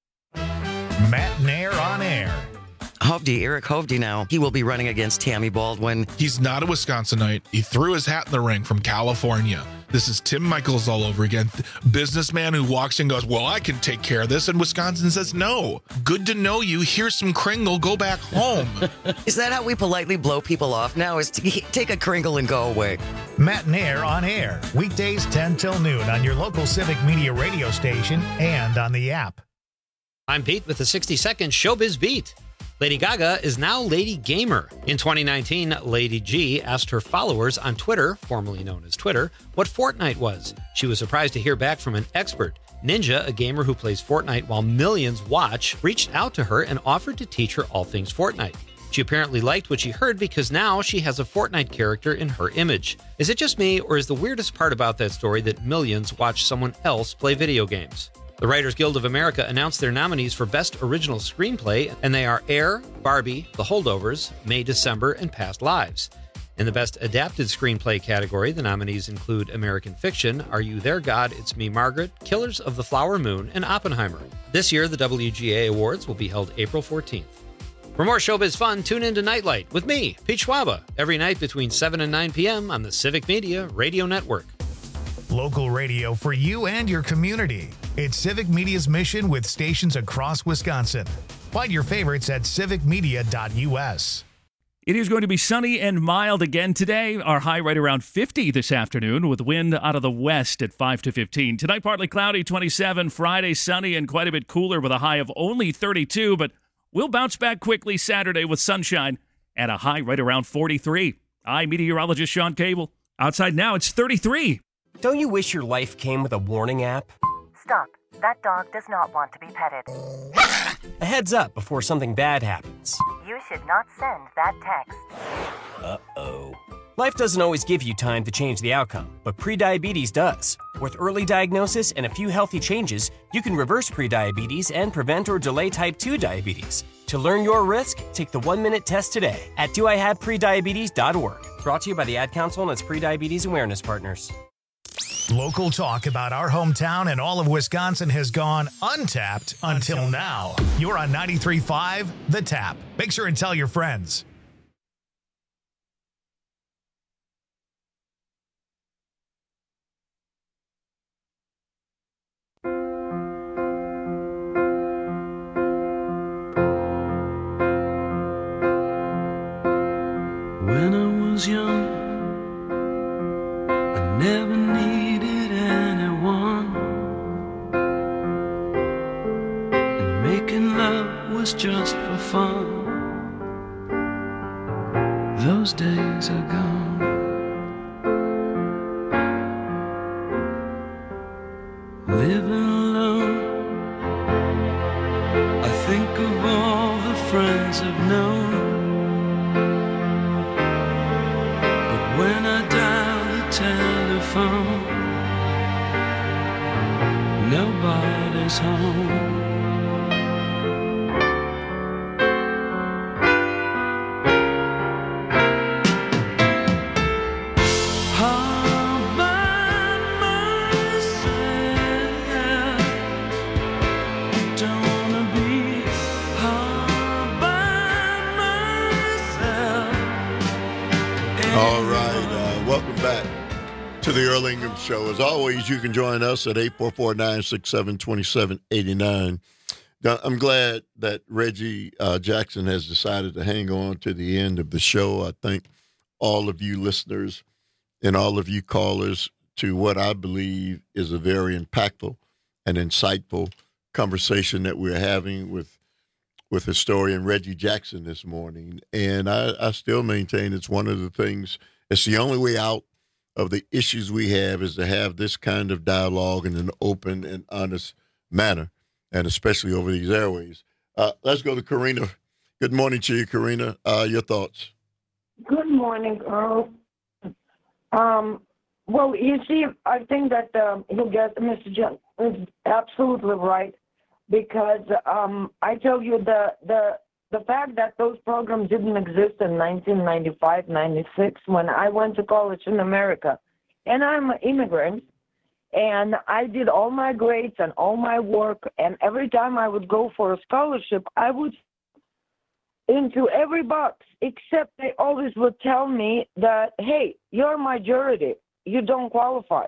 Speaker 17: Matt Nair on air.
Speaker 16: Hovde, Eric Hovde now. He will be running against Tammy Baldwin.
Speaker 24: He's not a Wisconsinite. He threw his hat in the ring from California. This is Tim Michaels all over again. Businessman who walks in and goes, well, I can take care of this. And Wisconsin says, no. Good to know you. Here's some Kringle. Go back home.
Speaker 16: Is that how we politely blow people off now? Is to take a Kringle and go away?
Speaker 17: Matt Nair on air. Weekdays ten till noon on your local Civic Media radio station and on the app.
Speaker 25: I'm Pete with the sixty second Showbiz Beat. Lady Gaga is now Lady Gamer. In twenty nineteen, Lady G asked her followers on Twitter, formerly known as Twitter, what Fortnite was. She was surprised to hear back from an expert. Ninja, a gamer who plays Fortnite while millions watch, reached out to her and offered to teach her all things Fortnite. She apparently liked what she heard because now she has a Fortnite character in her image. Is it just me, or is the weirdest part about that story that millions watch someone else play video games? The Writers Guild of America announced their nominees for Best Original Screenplay, and they are Air, Barbie, The Holdovers, May, December, and Past Lives. In the Best Adapted Screenplay category, the nominees include American Fiction, Are You There, God? It's Me, Margaret, Killers of the Flower Moon, and Oppenheimer. This year, the W G A Awards will be held April fourteenth. For more showbiz fun, tune in to Nightlight with me, Pete Schwaba, every night between seven and nine p.m. on the Civic Media Radio Network.
Speaker 17: Local radio for you and your community. It's Civic Media's mission with stations across Wisconsin. Find your favorites at civic media dot u s.
Speaker 13: It is going to be sunny and mild again today. Our high right around fifty this afternoon with wind out of the west at five to fifteen. Tonight, partly cloudy, twenty-seven. Friday, sunny and quite a bit cooler with a high of only thirty-two. But we'll bounce back quickly Saturday with sunshine and a high right around forty-three. I'm meteorologist Sean Cable. Outside now, it's thirty-three.
Speaker 26: Don't you wish your life came with a warning app?
Speaker 27: Stop. That dog does not want to be petted.
Speaker 26: A heads up before something bad happens.
Speaker 27: You should not send that text.
Speaker 26: Uh-oh. Life doesn't always give you time to change the outcome, but prediabetes does. With early diagnosis and a few healthy changes, you can reverse prediabetes and prevent or delay type two diabetes. To learn your risk, take the one-minute test today at do I have prediabetes dot org. Brought to you by the Ad Council and its Prediabetes Awareness Partners.
Speaker 17: Local talk about our hometown and all of Wisconsin has gone untapped until, until now. You're on ninety-three point five The Tap. Make sure and tell your friends.
Speaker 18: When I was young, was just for fun. Those days are gone. Living alone, I think of all the friends I've known. But when I dial the telephone, nobody's home.
Speaker 19: To the Earl Ingram Show. As always, you can join us at eight four four, nine six seven, two seven eight nine. I'm glad that Reggie uh, Jackson has decided to hang on to the end of the show. I thank all of you listeners and all of you callers to what I believe is a very impactful and insightful conversation that we're having with with historian Reggie Jackson this morning. And I, I still maintain it's one of the things, it's the only way out of the issues we have is to have this kind of dialogue in an open and honest manner, and especially over these airways. Uh, let's go to Karina. Good morning to you, Karina. Uh, your thoughts?
Speaker 2: Good morning, Earl. Um, well, you see, I think that um, he'll get Mister John is absolutely right, because um, I tell you the the the fact that those programs didn't exist in nineteen ninety-five, ninety-six, when I went to college in America, and I'm an immigrant, and I did all my grades and all my work, and every time I would go for a scholarship, I would into every box, except they always would tell me that, hey, you're a majority, you don't qualify,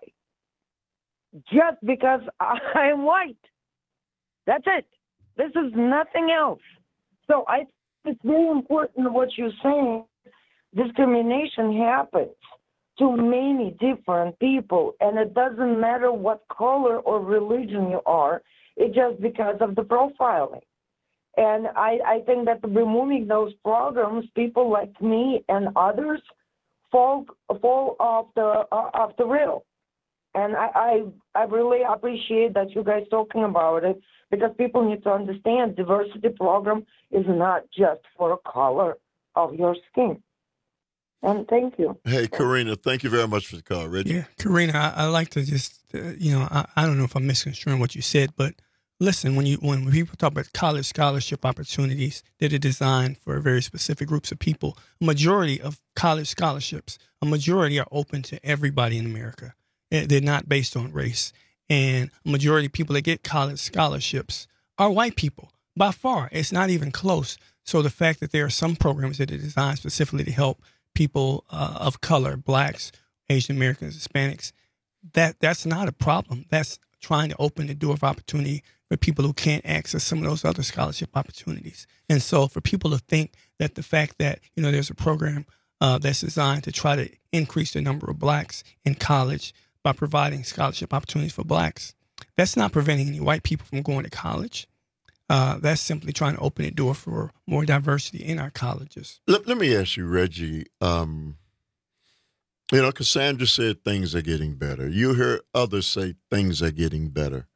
Speaker 2: just because I'm white. That's it. This is nothing else. So I think it's very important what you're saying. Discrimination happens to many different people, and it doesn't matter what color or religion you are. It's just because of the profiling. And I, I think that removing those programs, people like me and others fall fall off the uh, off the rail. And I, I I really appreciate that you guys talking about it, because people need to understand diversity program is not just for a color of your skin. And thank you.
Speaker 19: Hey, Karina, thank you very much for the call, Reggie.
Speaker 21: Yeah, Karina, I, I like to just, uh, you know, I, I don't know if I'm misconstruing what you said, but listen, when you when people talk about college scholarship opportunities that are designed for very specific groups of people, a majority of college scholarships, a majority are open to everybody in America. They're not based on race. And a majority of people that get college scholarships are white people. By far, it's not even close. So the fact that there are some programs that are designed specifically to help people uh, of color, blacks, Asian Americans, Hispanics, that that's not a problem. That's trying to open the door of opportunity for people who can't access some of those other scholarship opportunities. And so for people to think that the fact that, you know, there's a program uh, that's designed to try to increase the number of blacks in college by providing scholarship opportunities for blacks, that's not preventing any white people from going to college. Uh, that's simply trying to open the door for more diversity in our colleges.
Speaker 19: Let, let me ask you, Reggie, um, you know, Cassandra said things are getting better. You hear others say things are getting better.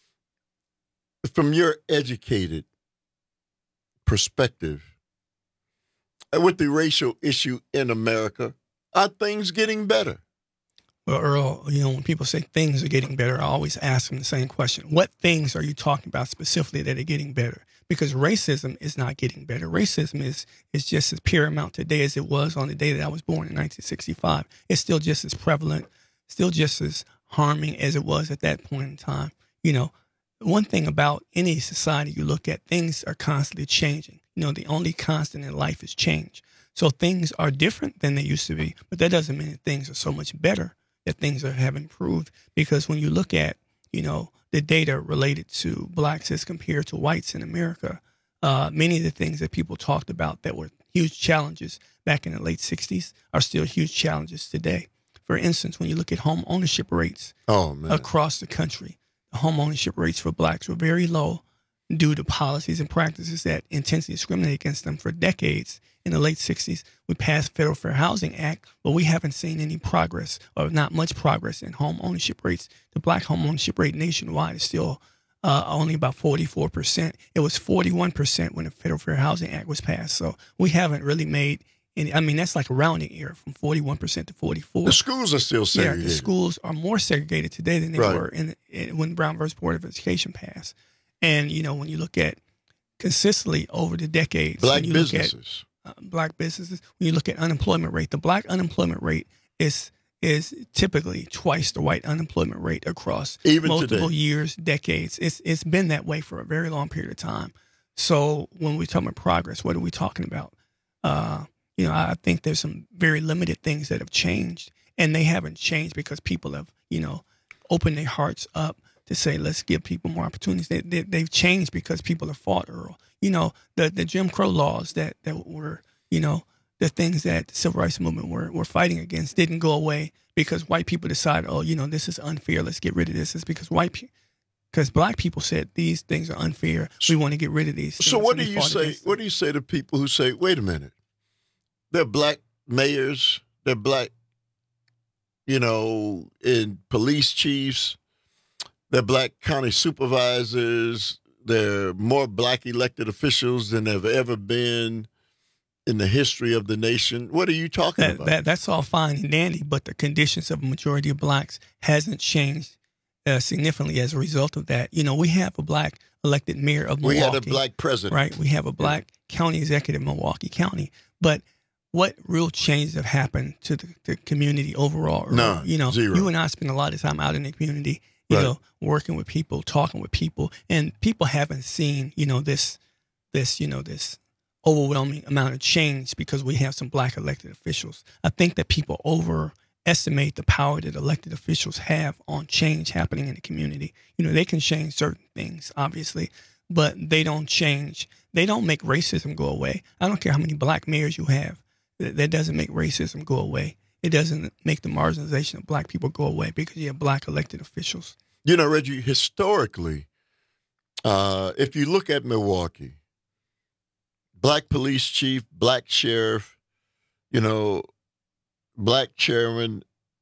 Speaker 19: From your educated perspective, with the racial issue in America, are things getting better?
Speaker 21: Well, Earl, you know, when people say things are getting better, I always ask them the same question. What things are you talking about specifically that are getting better? Because racism is not getting better. Racism is is just as paramount today as it was on the day that I was born in nineteen sixty-five. It's still just as prevalent, still just as harming as it was at that point in time. You know, one thing about any society you look at, things are constantly changing. You know, the only constant in life is change. So things are different than they used to be, but that doesn't mean that things are so much better, that things are, have improved. Because when you look at, you know, the data related to blacks as compared to whites in America, uh, many of the things that people talked about that were huge challenges back in the late sixties are still huge challenges today. For instance, when you look at home ownership rates
Speaker 19: oh, man.
Speaker 21: across the country, the home ownership rates for blacks were very low due to policies and practices that intensely discriminate against them for decades. In the late sixties, we passed Federal Fair Housing Act, but we haven't seen any progress or not much progress in home ownership rates. The black home ownership rate nationwide is still uh, only about forty-four percent. It was forty-one percent when the Federal Fair Housing Act was passed. So we haven't really made any, I mean, that's like a rounding error from forty-one percent to forty-four.
Speaker 19: The schools are still segregated.
Speaker 21: Yeah, the schools are more segregated today than they
Speaker 19: Right.
Speaker 21: were in, in when Brown versus Board of Education passed. And, you know, when you look at consistently over the decades,
Speaker 19: Black
Speaker 21: when you
Speaker 19: businesses.
Speaker 21: Look at, uh, black businesses, when you look at unemployment rate, the black unemployment rate is is typically twice the white unemployment rate across
Speaker 19: Even
Speaker 21: multiple
Speaker 19: today.
Speaker 21: years, decades. It's it's been that way for a very long period of time. So when we talk about progress, what are we talking about? Uh, you know, I think there's some very limited things that have changed, and they haven't changed because people have, you know, opened their hearts up to say, let's give people more opportunities. They, they, they've changed because people have fought, Earl. You know, the, the Jim Crow laws that, that were, you know, the things that the civil rights movement were, were fighting against didn't go away because white people decided, oh, you know, this is unfair. Let's get rid of this. It's because white people, because black people said these things are unfair. We want to get rid of these things.
Speaker 19: So what
Speaker 21: And
Speaker 19: do
Speaker 21: we
Speaker 19: you
Speaker 21: fought
Speaker 19: say?
Speaker 21: against them.
Speaker 19: What do you say to people who say, "Wait a minute, they're black mayors, they're black, you know, in police chiefs, they're black county supervisors, they're more black elected officials than there have ever been in the history of the nation." What are you talking
Speaker 21: That,
Speaker 19: about?
Speaker 21: that that's all fine and dandy, but the conditions of a majority of blacks hasn't changed uh, significantly as a result of that. You know, we have a black elected mayor of
Speaker 19: We
Speaker 21: Milwaukee.
Speaker 19: had a black president.
Speaker 21: Right. We have a black county executive in Milwaukee County. But what real changes have happened to the, the community overall?
Speaker 19: None.
Speaker 21: You know,
Speaker 19: Zero.
Speaker 21: you and I spend a lot of time out in the community, you
Speaker 19: Right.
Speaker 21: know, working with people, talking with people, and people haven't seen, you know, this, this, you know, this overwhelming amount of change because we have some black elected officials. I think that people overestimate the power that elected officials have on change happening in the community. You know, they can change certain things, obviously, but they don't change. They don't make racism go away. I don't care how many black mayors you have. That that doesn't make racism go away. It doesn't make the marginalization of black people go away because you have black elected officials.
Speaker 19: You know, Reggie, historically, uh, if you look at Milwaukee, black police chief, black sheriff, you know, black chairman,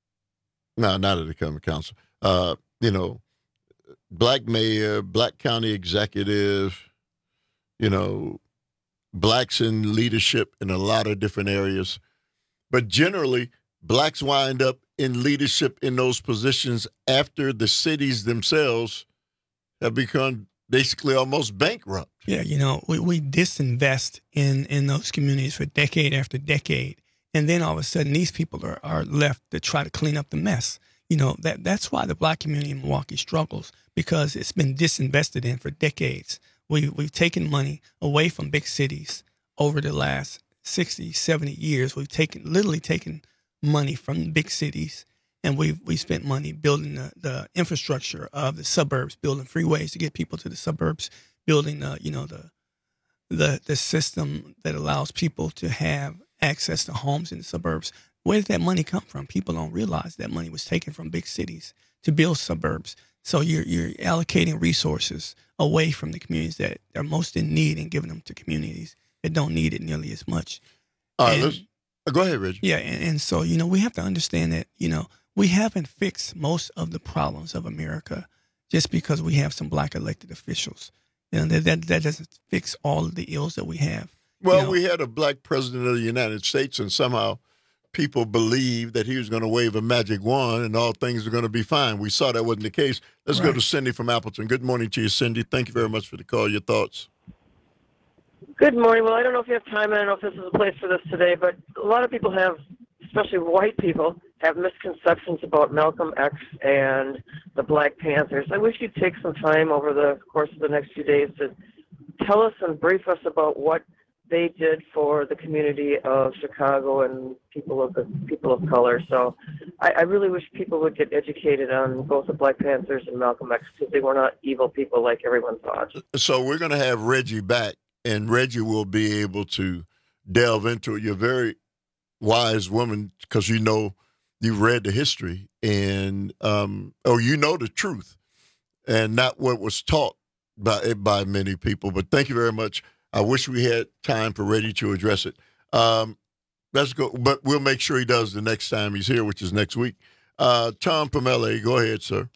Speaker 19: no, not at the county council, uh, you know, black mayor, black county executive, you know, blacks in leadership in a lot of different areas. But generally, blacks wind up in leadership in those positions after the cities themselves have become basically almost bankrupt.
Speaker 21: Yeah, you know, we, we disinvest in, in those communities for decade after decade. And then all of a sudden, these people are, are left to try to clean up the mess. You know, that that's why the black community in Milwaukee struggles, because it's been disinvested in for decades. We, we've taken money away from big cities over the last sixty, seventy years. We've taken, literally taken money from big cities, and we've we spent money building the, the infrastructure of the suburbs, building freeways to get people to the suburbs, building the, you know, the the the system that allows people to have access to homes in the suburbs. Where did that money come from? People don't realize that money was taken from big cities to build suburbs. So you're you're allocating resources away from the communities that are most in need and giving them to communities that don't need it nearly as much.
Speaker 19: All right,
Speaker 21: And-
Speaker 19: let's, uh, go ahead, Reggie.
Speaker 21: Yeah, and, and so, you know, we have to understand that, you know, we haven't fixed most of the problems of America just because we have some black elected officials. You know, that, that, that doesn't fix all of the ills that we have.
Speaker 19: Well,
Speaker 21: You know,
Speaker 19: we had a black president of the United States, and somehow people believed that he was going to wave a magic wand and all things are going to be fine. We saw that wasn't the case. Let's go
Speaker 21: Right.
Speaker 19: to Cindy from Appleton. Good morning to you, Cindy. Thank you very much for the call. Your thoughts?
Speaker 3: Good morning. Well, I don't know if you have time. I don't know if this is a place for this today, but a lot of people have, especially white people, have misconceptions about Malcolm X and the Black Panthers. I wish you'd take some time over the course of the next few days to tell us and brief us about what they did for the community of Chicago and people of the people of color. So I, I really wish people would get educated on both the Black Panthers and Malcolm X, because they were not evil people like everyone thought.
Speaker 19: So we're going to have Reggie back, and Reggie will be able to delve into it. You're a very wise woman because you know you've read the history and um, or you know the truth and not what was taught by by many people. But thank you very much. I wish we had time for Reggie to address it. Um, let's go, but we'll make sure he does the next time he's here, which is next week. Uh, Tom from L A, go ahead, sir.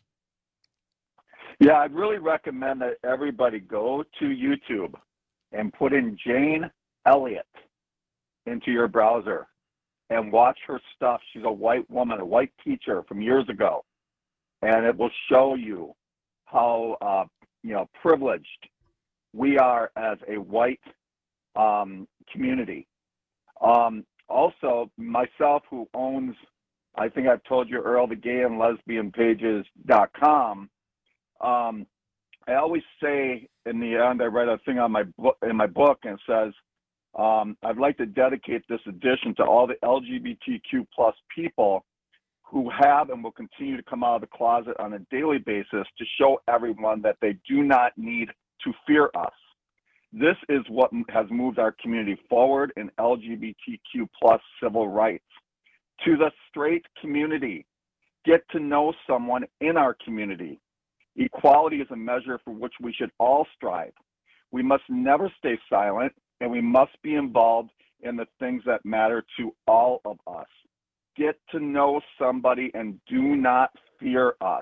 Speaker 9: Yeah, I'd really recommend that everybody go to YouTube and put in Jane Elliott into your browser and watch her stuff. She's a white woman, a white teacher from years ago, and it will show you how uh, you know privileged we are as a white um, community. Um, also, myself, who owns, I think I've told you, Earl, the gay and lesbian pages dot com. Um, I always say in the end, I write a thing on my book, in my book, and it says, um, I'd like to dedicate this edition to all the L G B T Q plus people who have and will continue to come out of the closet on a daily basis to show everyone that they do not need to fear us. This is what has moved our community forward in L G B T Q plus civil rights. To the straight community, get to know someone in our community. Equality is a measure for which we should all strive. We must never stay silent, and we must be involved in the things that matter to all of us. Get to know somebody and do not fear us.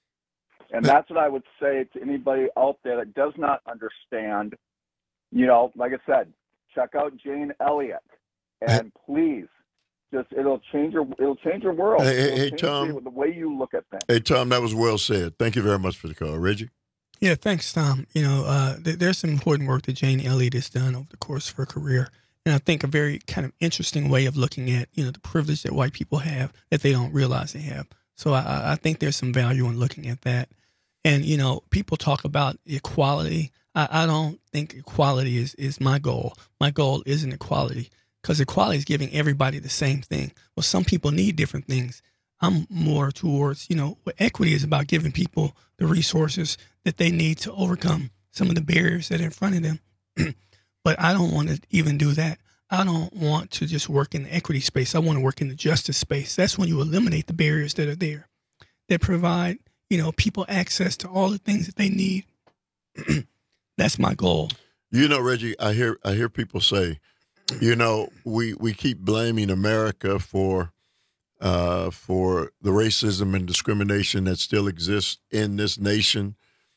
Speaker 9: And that's what I would say to anybody out there that does not understand. You know, like I said, check out Jane Elliott, and please, just it'll change your it'll change your world.
Speaker 19: Hey,
Speaker 9: it'll
Speaker 19: hey
Speaker 9: change
Speaker 19: Tom.
Speaker 9: the, the way you look at things.
Speaker 19: Hey, Tom, that was well said. Thank you very much for the call. Reggie?
Speaker 21: Yeah, thanks, Tom. You know, uh, th- there's some important work that Jane Elliott has done over the course of her career. And I think a very kind of interesting way of looking at, you know, the privilege that white people have that they don't realize they have. So I, I think there's some value in looking at that. And, you know, people talk about equality. I, I don't think equality is, is my goal. My goal isn't equality, because equality is giving everybody the same thing. Well, some people need different things. I'm more towards, you know, what equity is about giving people the resources that they need to overcome some of the barriers that are in front of them. But I don't want to even do that. I don't want to just work in the equity space. I want to work in the justice space. That's when you eliminate the barriers that are there, that provide, you know, people access to all the things that they need. That's my goal.
Speaker 19: You know, Reggie, I hear I hear people say, you know, we, we keep blaming America for uh, for the racism and discrimination that still exists in this nation,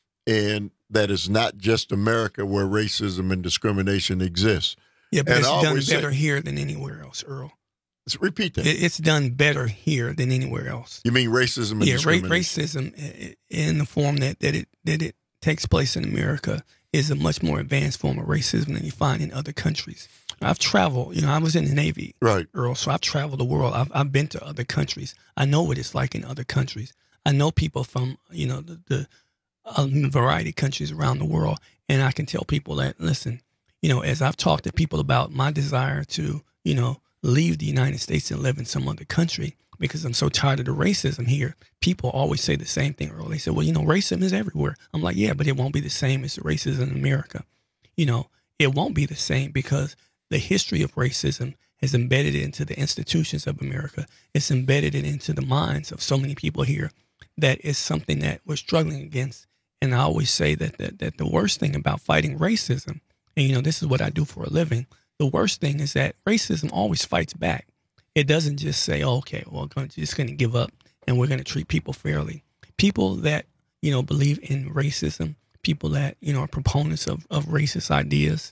Speaker 19: and that it's not just America where racism and discrimination exists.
Speaker 21: Yeah, but
Speaker 19: and
Speaker 21: it's
Speaker 19: I
Speaker 21: done
Speaker 19: always
Speaker 21: better
Speaker 19: say,
Speaker 21: here than anywhere else, Earl.
Speaker 19: Let's repeat that.
Speaker 21: It, it's done better here than anywhere else.
Speaker 19: You mean racism and
Speaker 21: yeah, ra-
Speaker 19: discrimination?
Speaker 21: racism in the form that, that it that it takes place in America is a much more advanced form of racism than you find in other countries. I've traveled, you know, I was in the Navy,
Speaker 19: right,
Speaker 21: Earl, so I've traveled the world. I've I've been to other countries. I know what it's like in other countries. I know people from, you know, the, the a variety of countries around the world, and I can tell people that, listen, you know, as I've talked to people about my desire to, you know, leave the United States and live in some other country because I'm so tired of the racism here, people always say the same thing, Earl. They say, well, you know, racism is everywhere. I'm like, yeah, but it won't be the same as the racism in America. You know, it won't be the same because the history of racism has embedded it into the institutions of America. It's embedded it into the minds of so many people here that is something that we're struggling against. And I always say that, that that the worst thing about fighting racism, and, you know, this is what I do for a living, the worst thing is that racism always fights back. It doesn't just say, oh, okay, well, we're just going to give up and we're going to treat people fairly. People that, you know, believe in racism, people that, you know, are proponents of, of racist ideas,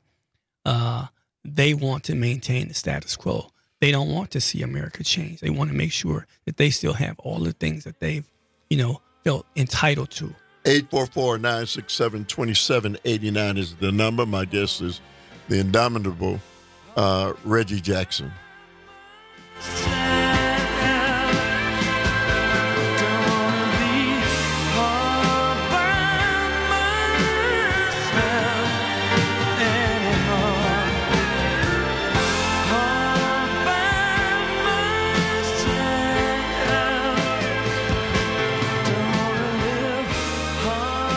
Speaker 21: uh, they want to maintain the status quo. They don't want to see America change. They want to make sure that they still have all the things that they've, you know, felt entitled to.
Speaker 19: eight four four, nine six seven, two seven eight nine is the number. My guest is the indomitable uh, Reggie Jackson.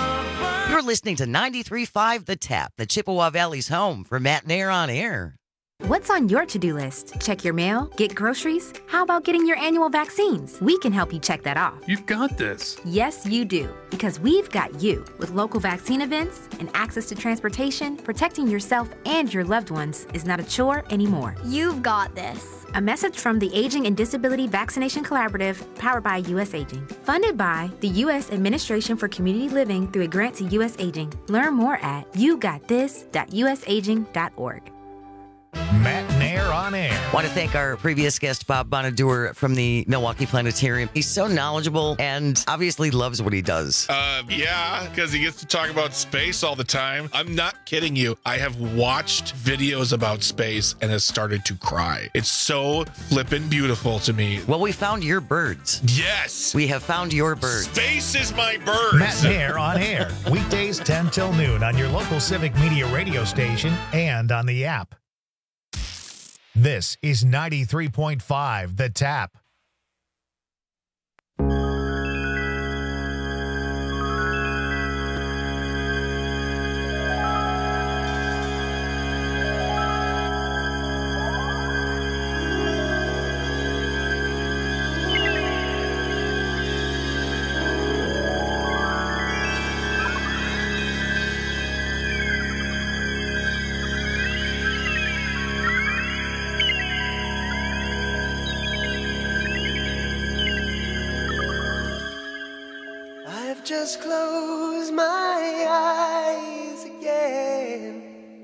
Speaker 16: Listening to ninety-three point five The Tap, the Chippewa Valley's home for Matt Nair on Air.
Speaker 1: What's on your to-do list? Check your mail? Get groceries? How about getting your annual vaccines? We can help you check that off.
Speaker 11: You've got this.
Speaker 1: Yes, you do. Because we've got you. With local vaccine events and access to transportation, protecting yourself and your loved ones is not a chore anymore.
Speaker 14: You've got this.
Speaker 1: A message from the Aging and Disability Vaccination Collaborative, powered by U S Aging. Funded by the U S Administration for Community Living through a grant to U S Aging. Learn more at you got this dot u s aging dot org.
Speaker 17: Matt Nair on air.
Speaker 16: Want to thank our previous guest, Bob Bonadur from the Milwaukee Planetarium. He's so knowledgeable and obviously loves what he does.
Speaker 24: Uh, yeah, because he gets to talk about space all the time. I'm not kidding you. I have watched videos about space and has started to cry. It's so flippin' beautiful to me.
Speaker 16: Well, we found your birds.
Speaker 24: Yes.
Speaker 16: We have found your birds.
Speaker 24: Space is my bird.
Speaker 17: Matt Nair on air. Weekdays ten till noon on your local Civic Media radio station and on the app. This is ninety-three point five The Tap.
Speaker 18: Just close my eyes again.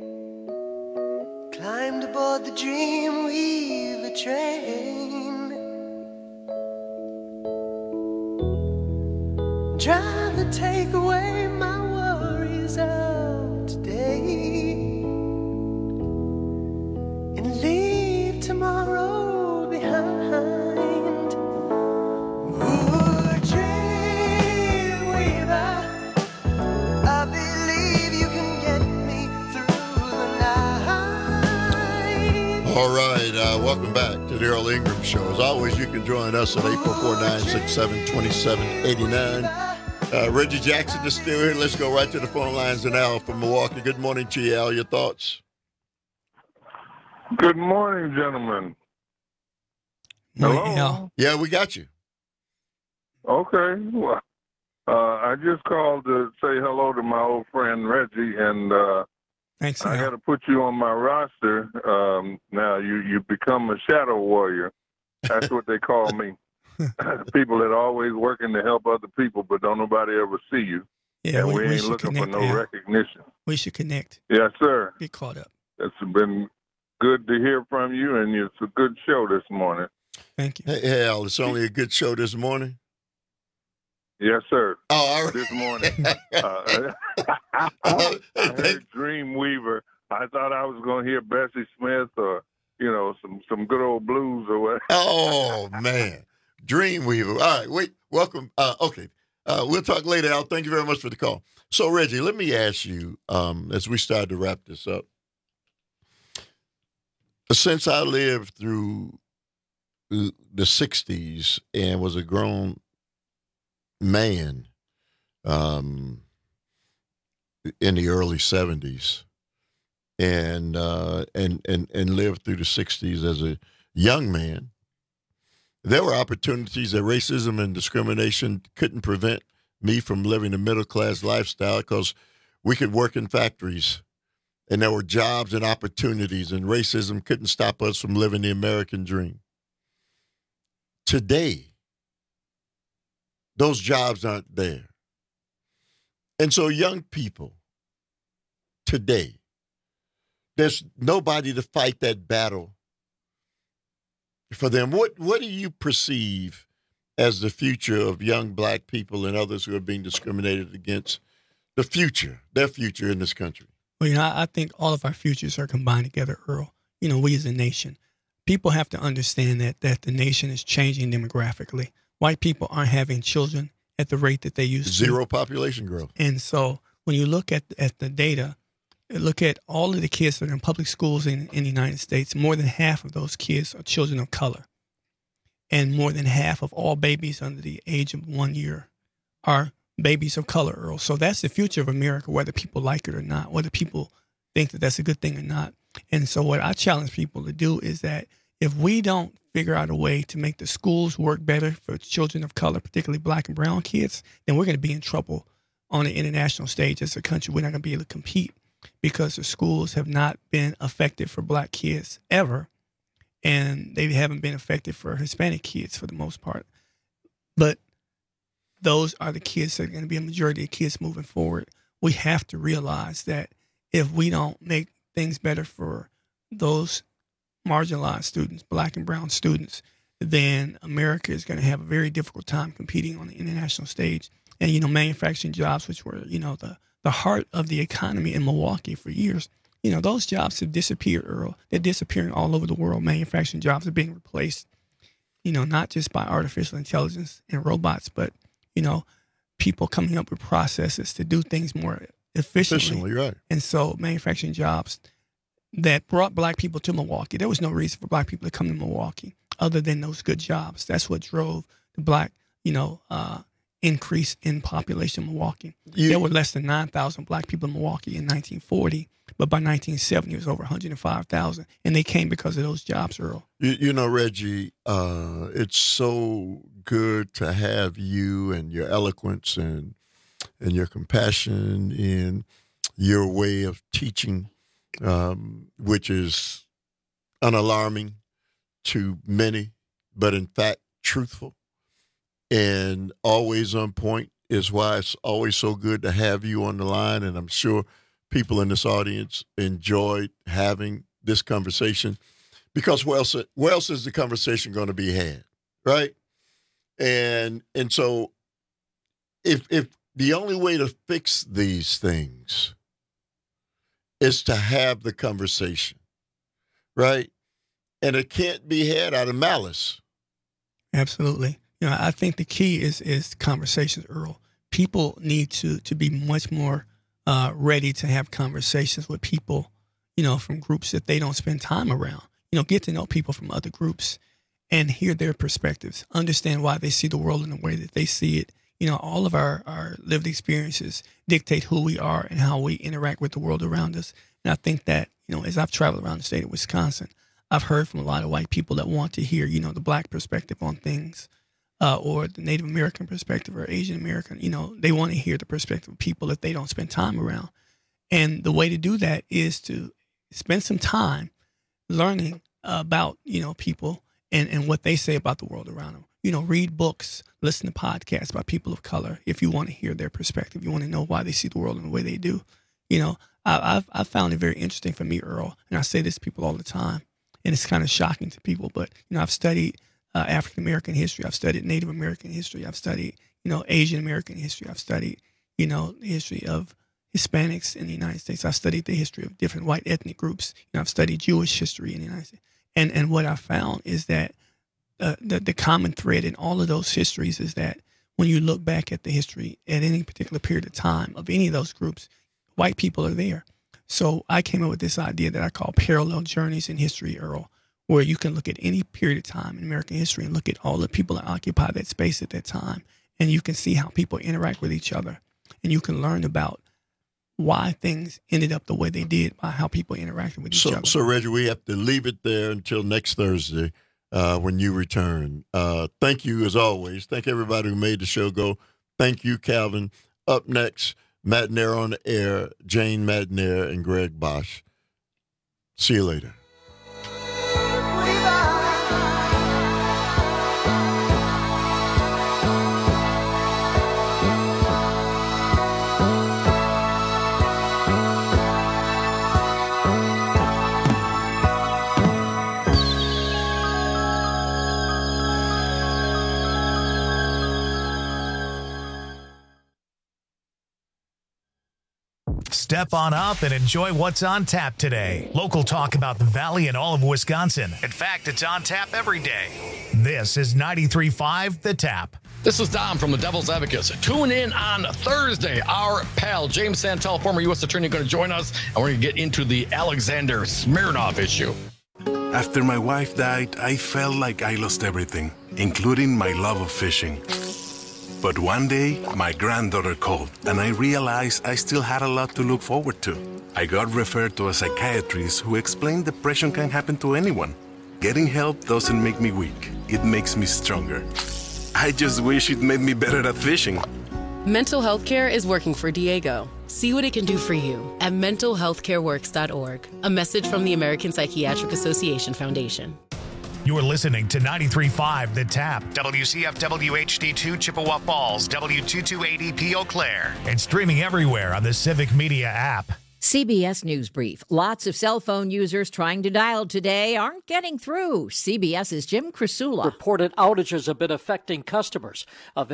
Speaker 18: Climbed aboard the Dreamweaver train. Trying to take away my worries of today and leave tomorrow behind.
Speaker 19: All right, uh, welcome back to the Earl Ingram Show. As always, you can join us at eight four four, nine six seven, two seven eight nine. Uh, Reggie Jackson is still here. Let's go right to the phone lines and Al from Milwaukee. Good morning to you, Al. Your thoughts?
Speaker 15: Good morning, gentlemen.
Speaker 21: Morning,
Speaker 15: Hello?
Speaker 21: Al.
Speaker 19: Yeah, we got you.
Speaker 15: Okay. Well, uh, I just called to say hello to my old friend Reggie, and uh,
Speaker 21: Thanks,
Speaker 15: I
Speaker 21: Al.
Speaker 15: got to put you on my roster. Um, now you you become a shadow warrior. That's what they call me. People that are always working to help other people, but don't nobody ever see you.
Speaker 21: Yeah,
Speaker 15: and
Speaker 21: we,
Speaker 15: we,
Speaker 21: we
Speaker 15: ain't
Speaker 21: should
Speaker 15: looking
Speaker 21: connect,
Speaker 15: for no
Speaker 21: Al.
Speaker 15: recognition.
Speaker 21: We should connect.
Speaker 15: Yes, sir.
Speaker 21: Get caught up.
Speaker 15: It's been good to hear from you, and it's a good show this morning.
Speaker 21: Thank you.
Speaker 19: Hey, hey, Al, it's only a good show this morning.
Speaker 15: Yes, sir.
Speaker 19: Oh, all right.
Speaker 15: This morning. uh, I heard Dreamweaver. I thought I was going to hear Bessie Smith or, you know, some, some good old blues or what.
Speaker 19: Oh, man. Dreamweaver. All right, wait. Welcome. Uh, okay. Uh, we'll talk later, Al. Thank you very much for the call. So, Reggie, let me ask you, um, as we start to wrap this up. Since I lived through the sixties and was a grown man um, in the early seventies, and uh, and and and lived through the sixties as a young man, there were opportunities that racism and discrimination couldn't prevent me from living a middle-class lifestyle, because we could work in factories and there were jobs and opportunities, and racism couldn't stop us from living the American dream. Today, those jobs aren't there. And so young people today, there's nobody to fight that battle for them. What what do you perceive as the future of young black people and others who are being discriminated against, the future, their future in this country?
Speaker 21: Well, you know, I think all of our futures are combined together, Earl. You know, we as a nation, people have to understand that that the nation is changing demographically. White people aren't having children at the rate that they used to.
Speaker 19: Zero population growth.
Speaker 21: And so when you look at at the data, look at all of the kids that are in public schools in, in the United States, more than half of those kids are children of color. And more than half of all babies under the age of one year are babies of color, Earl. So that's the future of America, whether people like it or not, whether people think that that's a good thing or not. And so what I challenge people to do is that if we don't figure out a way to make the schools work better for children of color, particularly black and brown kids, then we're going to be in trouble on the international stage as a country. We're not going to be able to compete because the schools have not been effective for black kids ever, and they haven't been effective for Hispanic kids for the most part. But those are the kids that are going to be a majority of kids moving forward. We have to realize that if we don't make things better for those marginalized students, black and brown students, then America is going to have a very difficult time competing on the international stage. And, you know, manufacturing jobs, which were, you know, the, the heart of the economy in Milwaukee for years, you know, those jobs have disappeared, Earl. They're disappearing all over the world. Manufacturing jobs are being replaced, you know, not just by artificial intelligence and robots, but, you know, people coming up with processes to do things more efficiently.
Speaker 19: Efficiently, right.
Speaker 21: And so manufacturing jobs that brought black people to Milwaukee, there was no reason for black people to come to Milwaukee other than those good jobs. That's what drove the black, you know, uh, increase in population in Milwaukee. You, there were less than nine thousand black people in Milwaukee in nineteen forty, but by nineteen seventy, it was over one hundred five thousand, and they came because of those jobs, Earl.
Speaker 19: You, you know, Reggie, uh, it's so good to have you and your eloquence and and your compassion and your way of teaching, um, which is unalarming to many, but in fact truthful and always on point, is why it's always so good to have you on the line. And I'm sure people in this audience enjoyed having this conversation, because where else, where else is the conversation going to be had, right? And and so if if the only way to fix these things is to have the conversation, right? And it can't be had out of malice.
Speaker 21: Absolutely. You know, I think the key is is conversations, Earl. People need to to be much more uh, ready to have conversations with people, you know, from groups that they don't spend time around. You know, get to know people from other groups and hear their perspectives, understand why they see the world in the way that they see it. You know, all of our, our lived experiences dictate who we are and how we interact with the world around us. And I think that, you know, as I've traveled around the state of Wisconsin, I've heard from a lot of white people that want to hear, you know, the black perspective on things, uh, or the Native American perspective or Asian American. You know, they want to hear the perspective of people that they don't spend time around. And the way to do that is to spend some time learning about, you know, people and, and what they say about the world around them. You know, read books, listen to podcasts by people of color if you want to hear their perspective. You want to know why they see the world in the way they do. You know, I, I've, I've found it very interesting for me, Earl, and I say this to people all the time, and it's kind of shocking to people, but, you know, I've studied uh, African-American history. I've studied Native American history. I've studied, you know, Asian American history. I've studied, you know, the history of Hispanics in the United States. I've studied the history of different white ethnic groups. You know, I've studied Jewish history in the United States. And and what I found is that uh, the, the common thread in all of those histories is that when you look back at the history at any particular period of time of any of those groups, white people are there. So I came up with this idea that I call parallel journeys in history, Earl, where you can look at any period of time in American history and look at all the people that occupy that space at that time. And you can see how people interact with each other. And you can learn about why things ended up the way they did by how people interacted with each
Speaker 19: so,
Speaker 21: other.
Speaker 19: So, Reggie, we have to leave it there until next Thursday uh, when you return. Uh, thank you, as always. Thank everybody who made the show go. Thank you, Calvin. Up next, Matt Nair on the air, Jane Madnair and Greg Bosch. See you later.
Speaker 17: Step on up and enjoy what's on tap today. Local talk about the Valley and all of Wisconsin. In fact, it's on tap every day. This is ninety-three point five The Tap.
Speaker 4: This is Dom from the Devil's Advocates. Tune in on Thursday. Our pal, James Santel, former U S attorney, going to join us, and we're going to get into the Alexander Smirnov issue.
Speaker 6: After my wife died, I felt like I lost everything, including my love of fishing. But one day, my granddaughter called, and I realized I still had a lot to look forward to. I got referred to a psychiatrist who explained depression can happen to anyone. Getting help doesn't make me weak. It makes me stronger. I just wish it made me better at fishing.
Speaker 5: Mental health care is working for Diego. See what it can do for you at mental health care works dot org. A message from the American Psychiatric Association Foundation.
Speaker 17: You're listening to ninety-three point five The Tap, W C F W H D two Chippewa Falls, W two two eight E P Eau Claire, and streaming everywhere on the Civic Media app.
Speaker 7: C B S News Brief. Lots of cell phone users trying to dial today aren't getting through. CBS's Jim Krasula.
Speaker 11: Reported outages have been affecting customers.